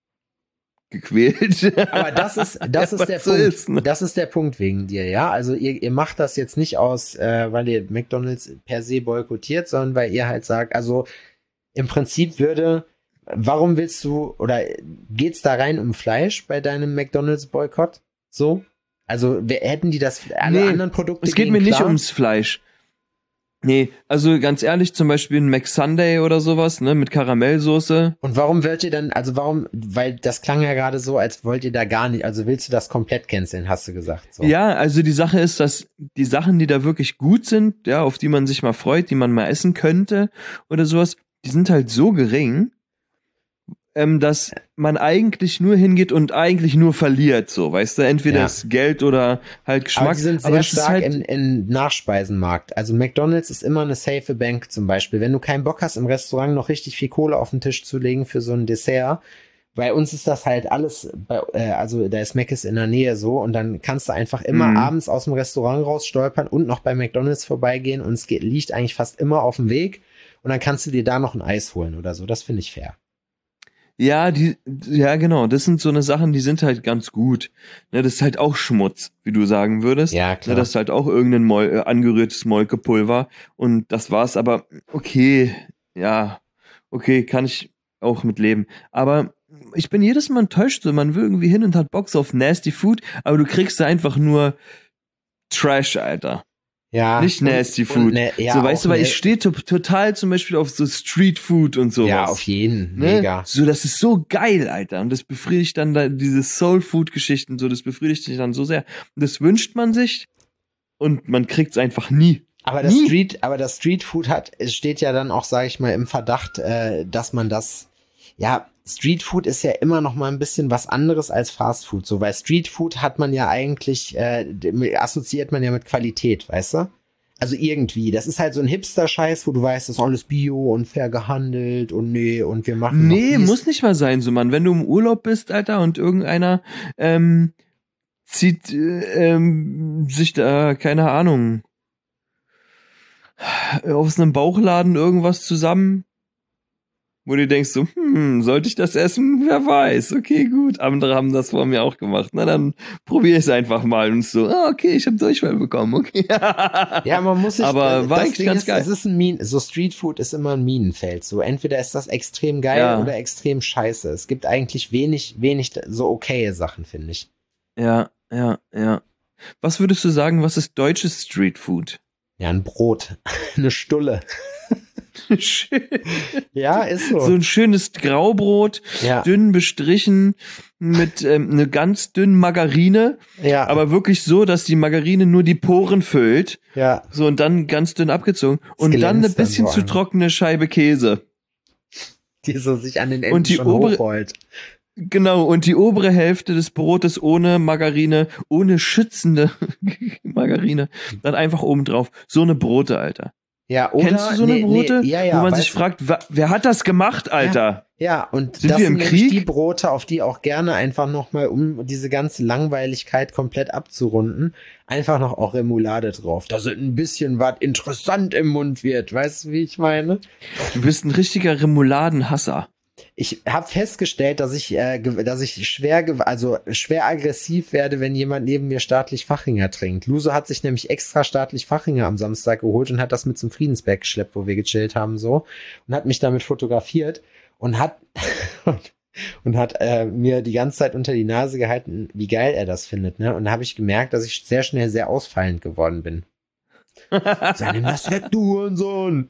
gequält. Aber das ist, das ja, ist der so Punkt. Ist, ne? Das ist der Punkt wegen dir, ja. Also ihr, ihr macht das jetzt nicht aus, äh, weil ihr McDonald's per se boykottiert, sondern weil ihr halt sagt, also im Prinzip würde, warum willst du, oder geht's da rein um Fleisch bei deinem McDonald's-Boykott? So? Also wer, hätten die das, alle nee, anderen Produkte es geht mir klar? Nicht ums Fleisch. Nee, also ganz ehrlich, zum Beispiel ein McSunday oder sowas, ne, mit Karamellsoße. Und warum wollt ihr dann, also warum, weil das klang ja gerade so, als wollt ihr da gar nicht, also willst du das komplett canceln, hast du gesagt. So. Ja, also die Sache ist, dass die Sachen, die da wirklich gut sind, ja, auf die man sich mal freut, die man mal essen könnte oder sowas, die sind halt so gering, ähm, dass man eigentlich nur hingeht und eigentlich nur verliert, so, weißt du, entweder ja. ist Geld oder halt Geschmack. Aber die sind sehr aber stark halt im, im Nachspeisenmarkt. Also McDonald's ist immer eine safe Bank zum Beispiel. Wenn du keinen Bock hast, im Restaurant noch richtig viel Kohle auf den Tisch zu legen für so ein Dessert, bei uns ist das halt alles, bei, äh, also da ist Mc's in der Nähe so und dann kannst du einfach immer mhm. abends aus dem Restaurant raus stolpern und noch bei McDonald's vorbeigehen und es geht, liegt eigentlich fast immer auf dem Weg und dann kannst du dir da noch ein Eis holen oder so. Das finde ich fair. Ja, die, ja, genau. Das sind so eine Sachen, die sind halt ganz gut. Ne, das ist halt auch Schmutz, wie du sagen würdest. Ja, klar. Ne, das ist halt auch irgendein Mol- äh, angerührtes Molkepulver. Und das war's. Aber okay, ja, okay, kann ich auch mit leben. Aber ich bin jedes Mal enttäuscht. So, man will irgendwie hin und hat Box auf Nasty Food, aber du kriegst da einfach nur Trash, Alter. Ja. Nicht Nasty und, Food. Und ne, ja, so, weißt du, weil ne, ich stehe to- total zum Beispiel auf so Street Food und sowas. Ja, auf jeden. Ne? Mega. So, das ist so geil, Alter. Und das befriedigt dann da, diese Soul Food Geschichten, so, das befriedigt dich dann so sehr. Und das wünscht man sich und man kriegt's einfach nie. Aber das Street, aber das Street Food hat, es steht ja dann auch, sage ich mal, im Verdacht, äh, dass man das, ja, Street Food ist ja immer noch mal ein bisschen was anderes als Fast Food, so, weil Street Food hat man ja eigentlich, äh, assoziiert man ja mit Qualität, weißt du? Also irgendwie, das ist halt so ein Hipster-Scheiß, wo du weißt, das ist alles Bio und fair gehandelt und nee, und wir machen Nee, muss nicht mal sein, so, Mann. Wenn du im Urlaub bist, Alter, und irgendeiner ähm, zieht äh, ähm, sich da, keine Ahnung, aus einem Bauchladen irgendwas zusammen, wo du denkst so, hm, sollte ich das essen? Wer weiß. Okay, gut. Andere haben das vor mir auch gemacht. Na, dann probiere ich es einfach mal. Und so, ah, okay, ich habe Durchfall bekommen. Okay. Ja, man muss sich, aber war eigentlich ganz ist, geil. Es ist ein Minen, so Street Food ist immer ein Minenfeld. So, entweder ist das extrem geil ja. oder extrem scheiße. Es gibt eigentlich wenig, wenig so okaye Sachen, finde ich. Ja, ja, ja. Was würdest du sagen, was ist deutsches Street Food? Ja, ein Brot. Eine Stulle. Schön. Ja, ist so. So ein schönes Graubrot, ja. dünn bestrichen mit ähm, eine ganz dünnen Margarine, ja. aber wirklich so, dass die Margarine nur die Poren füllt. Ja. So und dann ganz dünn abgezogen das und dann eine bisschen dann so zu trockene Scheibe Käse. Die so sich an den Enden und die schon obere, hochrollt. Genau, und die obere Hälfte des Brotes ohne Margarine, ohne schützende Margarine, dann einfach oben drauf. So eine Brote, Alter. Ja, oder, kennst du so eine nee, Brote, nee, ja, ja, wo man sich fragt, wa- wer hat das gemacht, Alter? Ja, ja und sind das wir im sind Krieg? Die Brote, auf die auch gerne einfach nochmal, um diese ganze Langweiligkeit komplett abzurunden, einfach noch auch Remoulade drauf, dass ein bisschen was interessant im Mund wird. Weißt du, wie ich meine? Du bist ein richtiger Remouladenhasser. ich habe festgestellt, dass ich, äh, dass ich schwer, also schwer aggressiv werde, wenn jemand neben mir staatlich Fachinger trinkt. Luso hat sich nämlich extra staatlich Fachinger am Samstag geholt und hat das mit zum Friedensberg geschleppt, wo wir gechillt haben, so, und hat mich damit fotografiert und hat und hat äh, mir die ganze Zeit unter die Nase gehalten, wie geil er das findet, ne? Und da habe ich gemerkt, dass ich sehr schnell sehr ausfallend geworden bin. Sag, nimm das weg, du Hurensohn!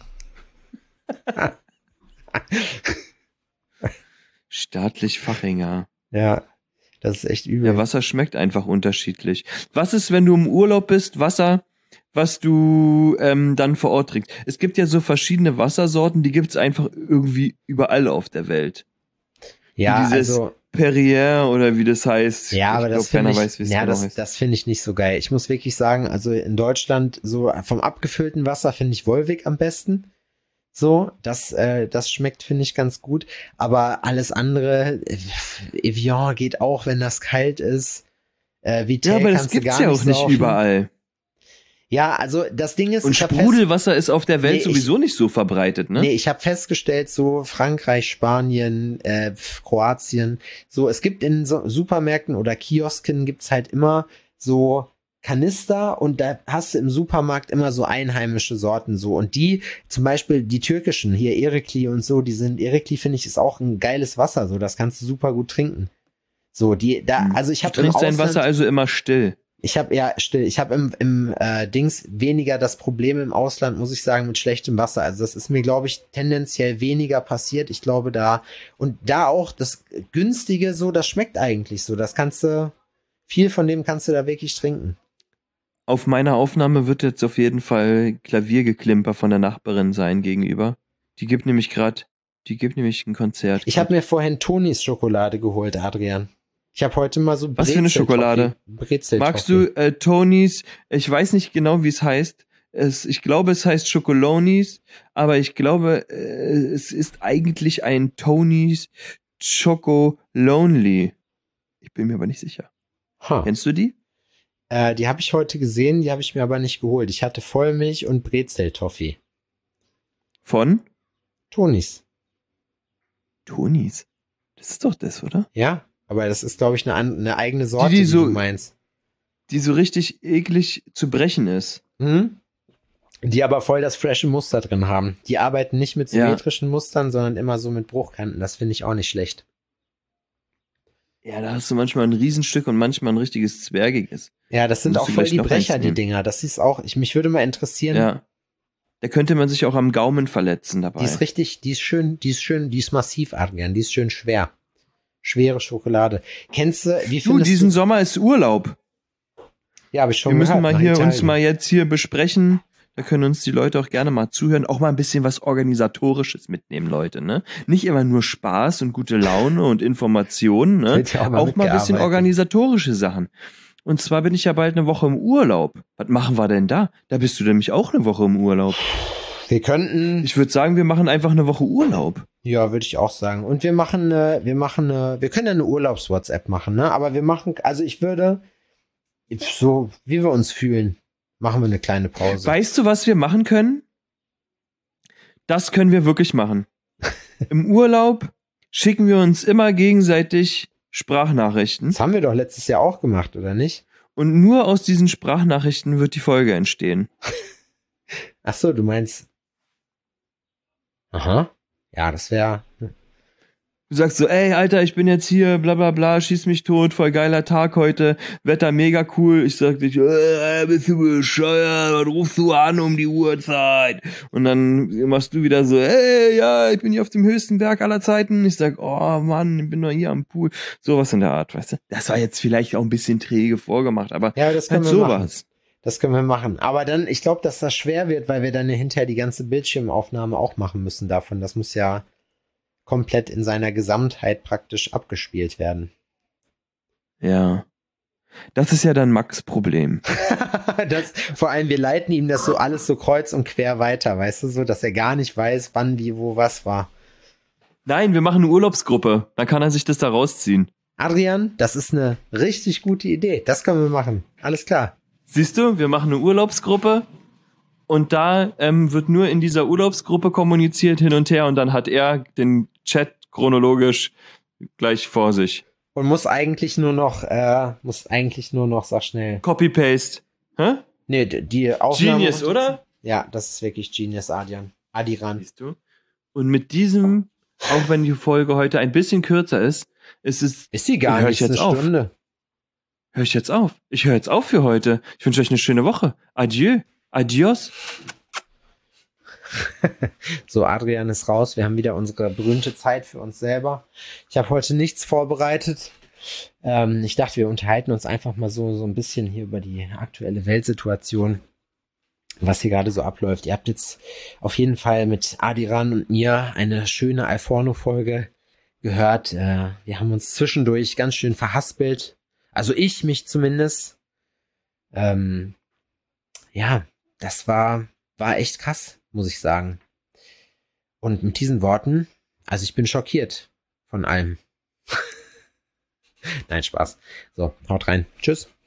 Staatlich Fachinger. Ja, das ist echt übel. Ja, Wasser schmeckt einfach unterschiedlich. Was ist, wenn du im Urlaub bist, Wasser, was du ähm, dann vor Ort trinkst? Es gibt ja so verschiedene Wassersorten, die gibt's einfach irgendwie überall auf der Welt. Ja, wie dieses also Perrier oder wie das heißt. Ja, aber ich glaub, das finde ich, weiß, ja, genau das, heißt. das finde ich nicht so geil. Ich muss wirklich sagen, also in Deutschland so vom abgefüllten Wasser finde ich Volvic am besten. So, das, äh, das schmeckt, finde ich, ganz gut. Aber alles andere, äh, Evian geht auch, wenn das kalt ist. Äh, Vitell Ja, aber das kannst du gibt's gar ja auch nicht nicht saufen. überall. Ja, also das Ding ist, Und ich hab fest- Sprudelwasser ist auf der Welt Nee, ich- sowieso nicht so verbreitet, ne? Nee, ich habe festgestellt, so Frankreich, Spanien, äh, Kroatien, so es gibt in so Supermärkten oder Kiosken gibt's halt immer so Kanister und da hast du im Supermarkt immer so einheimische Sorten so und die, zum Beispiel die türkischen, hier Erikli und so, die sind, Erikli finde ich ist auch ein geiles Wasser, so das kannst du super gut trinken. So, die, da, also ich Du habe im trinkst dein Ausland, Wasser also immer still. ich habe ja still, ich habe im, im äh, Dings weniger das Problem im Ausland, muss ich sagen, mit schlechtem Wasser. Also das ist mir, glaube ich, tendenziell weniger passiert. Ich glaube da und da auch das günstige so, das schmeckt eigentlich so. Das kannst du, viel von dem kannst du da wirklich trinken. Auf meiner Aufnahme wird jetzt auf jeden Fall Klaviergeklimper von der Nachbarin sein gegenüber. Die gibt nämlich gerade, die gibt nämlich ein Konzert. Ich habe mir vorhin Tonis Schokolade geholt, Adrian. Ich habe heute mal so Was für eine Schokolade? Brezel Magst du äh, Tonys, ich weiß nicht genau, wie es heißt. Es, ich glaube, es heißt Schokolonis, aber ich glaube, äh, es ist eigentlich ein Tonys Choco Lonely. Ich bin mir aber nicht sicher. Huh. Kennst du die? Äh, die habe ich heute gesehen, die habe ich mir aber nicht geholt. Ich hatte Vollmilch und Brezel-Toffee. Von? Tonis. Tonys. Das ist doch das, oder? Ja, aber das ist, glaube ich, eine, an- eine eigene Sorte, Die, die, die so- du meinst. Die so richtig eklig zu brechen ist. Mhm. Die aber voll das frische Muster drin haben. Die arbeiten nicht mit Ja. symmetrischen Mustern, sondern immer so mit Bruchkanten. Das finde ich auch nicht schlecht. Ja, da hast du manchmal ein Riesenstück und manchmal ein richtiges Zwergiges. Ja, das sind Musst auch du voll gleich die noch Brecher, eins die nehmen. Dinger. Das ist auch, ich, mich würde mal interessieren. Ja. Da könnte man sich auch am Gaumen verletzen dabei. Die ist richtig, die ist schön, die ist schön, die ist massiv, Adrian. Die ist schön schwer. Schwere Schokolade. Kennst du, wie Du, findest diesen du? Sommer ist Urlaub. Ja, habe ich schon Wir müssen gehört, mal nach hier uns Italien. mal jetzt hier besprechen. Da können uns die Leute auch gerne mal zuhören. Auch mal ein bisschen was Organisatorisches mitnehmen, Leute, ne? Nicht immer nur Spaß und gute Laune und Informationen, ne? Wird ja auch mal Auch mal ein bisschen mitgearbeitet. organisatorische Sachen. Und zwar bin ich ja bald eine Woche im Urlaub. Was machen wir denn da? Da bist du nämlich auch eine Woche im Urlaub. Wir könnten, Ich würde sagen, wir machen einfach eine Woche Urlaub. ja, würde ich auch sagen. Und wir machen, äh, wir machen, äh, wir können ja eine Urlaubs-WhatsApp machen, ne? Aber wir machen, also ich würde, so wie wir uns fühlen, machen wir eine kleine Pause. Weißt du, was wir machen können? Das können wir wirklich machen. Im Urlaub schicken wir uns immer gegenseitig Sprachnachrichten. Das haben wir doch letztes Jahr auch gemacht, oder nicht? Und nur aus diesen Sprachnachrichten wird die Folge entstehen. Ach so, du meinst. Aha. Ja, das wäre. Du sagst so, ey, Alter, ich bin jetzt hier, bla bla bla, schieß mich tot, voll geiler Tag heute, Wetter mega cool. Ich sag dich, äh, bist du bescheuert, was rufst du an um die Uhrzeit? Und dann machst du wieder so, ey, ja, ich bin hier auf dem höchsten Berg aller Zeiten. Ich sag, oh Mann, ich bin doch hier am Pool. Sowas in der Art, weißt du? Das war jetzt vielleicht auch ein bisschen träge vorgemacht, aber Ja, das können halt wir machen. sowas. Das können wir machen. Aber dann, ich glaube, dass das schwer wird, weil wir dann hinterher die ganze Bildschirmaufnahme auch machen müssen davon. Das muss ja komplett in seiner Gesamtheit praktisch abgespielt werden. Ja. Das ist ja dann Max' Problem. das, vor allem, wir leiten ihm das so alles so kreuz und quer weiter, weißt du, so, dass er gar nicht weiß, wann, wie, wo, was war. Nein, wir machen eine Urlaubsgruppe. Dann kann er sich das da rausziehen. Adrian, das ist eine richtig gute Idee. Das können wir machen. Alles klar. Siehst du, wir machen eine Urlaubsgruppe und da ähm, wird nur in dieser Urlaubsgruppe kommuniziert hin und her und dann hat er den Chat chronologisch gleich vor sich. Und muss eigentlich nur noch, äh, muss eigentlich nur noch, sag schnell. Copy-Paste. Hä? Nee, die Aufnahme. Genius, oder? Ja, das ist wirklich Genius, Adrian. Adiran. Siehst du? Und mit diesem, auch wenn die Folge heute ein bisschen kürzer ist, ist es. Ist sie gar hör nicht, ich jetzt eine auf. Stunde. Hör ich jetzt auf. Ich höre jetzt auf für heute. Ich wünsche euch eine schöne Woche. Adieu. Adios. So, Adrian ist raus. Wir haben wieder unsere berühmte Zeit für uns selber. Ich habe heute nichts vorbereitet. Ähm, ich dachte, wir unterhalten uns einfach mal so, so ein bisschen hier über die aktuelle Weltsituation, was hier gerade so abläuft. Ihr habt jetzt auf jeden Fall mit Adiran und mir eine schöne Alforno-Folge gehört. Äh, wir haben uns zwischendurch ganz schön verhaspelt. Also ich mich zumindest. Ähm, ja, das war, war echt krass, muss ich sagen. Und mit diesen Worten, also ich bin schockiert von allem. Nein, Spaß. So, haut rein. Tschüss.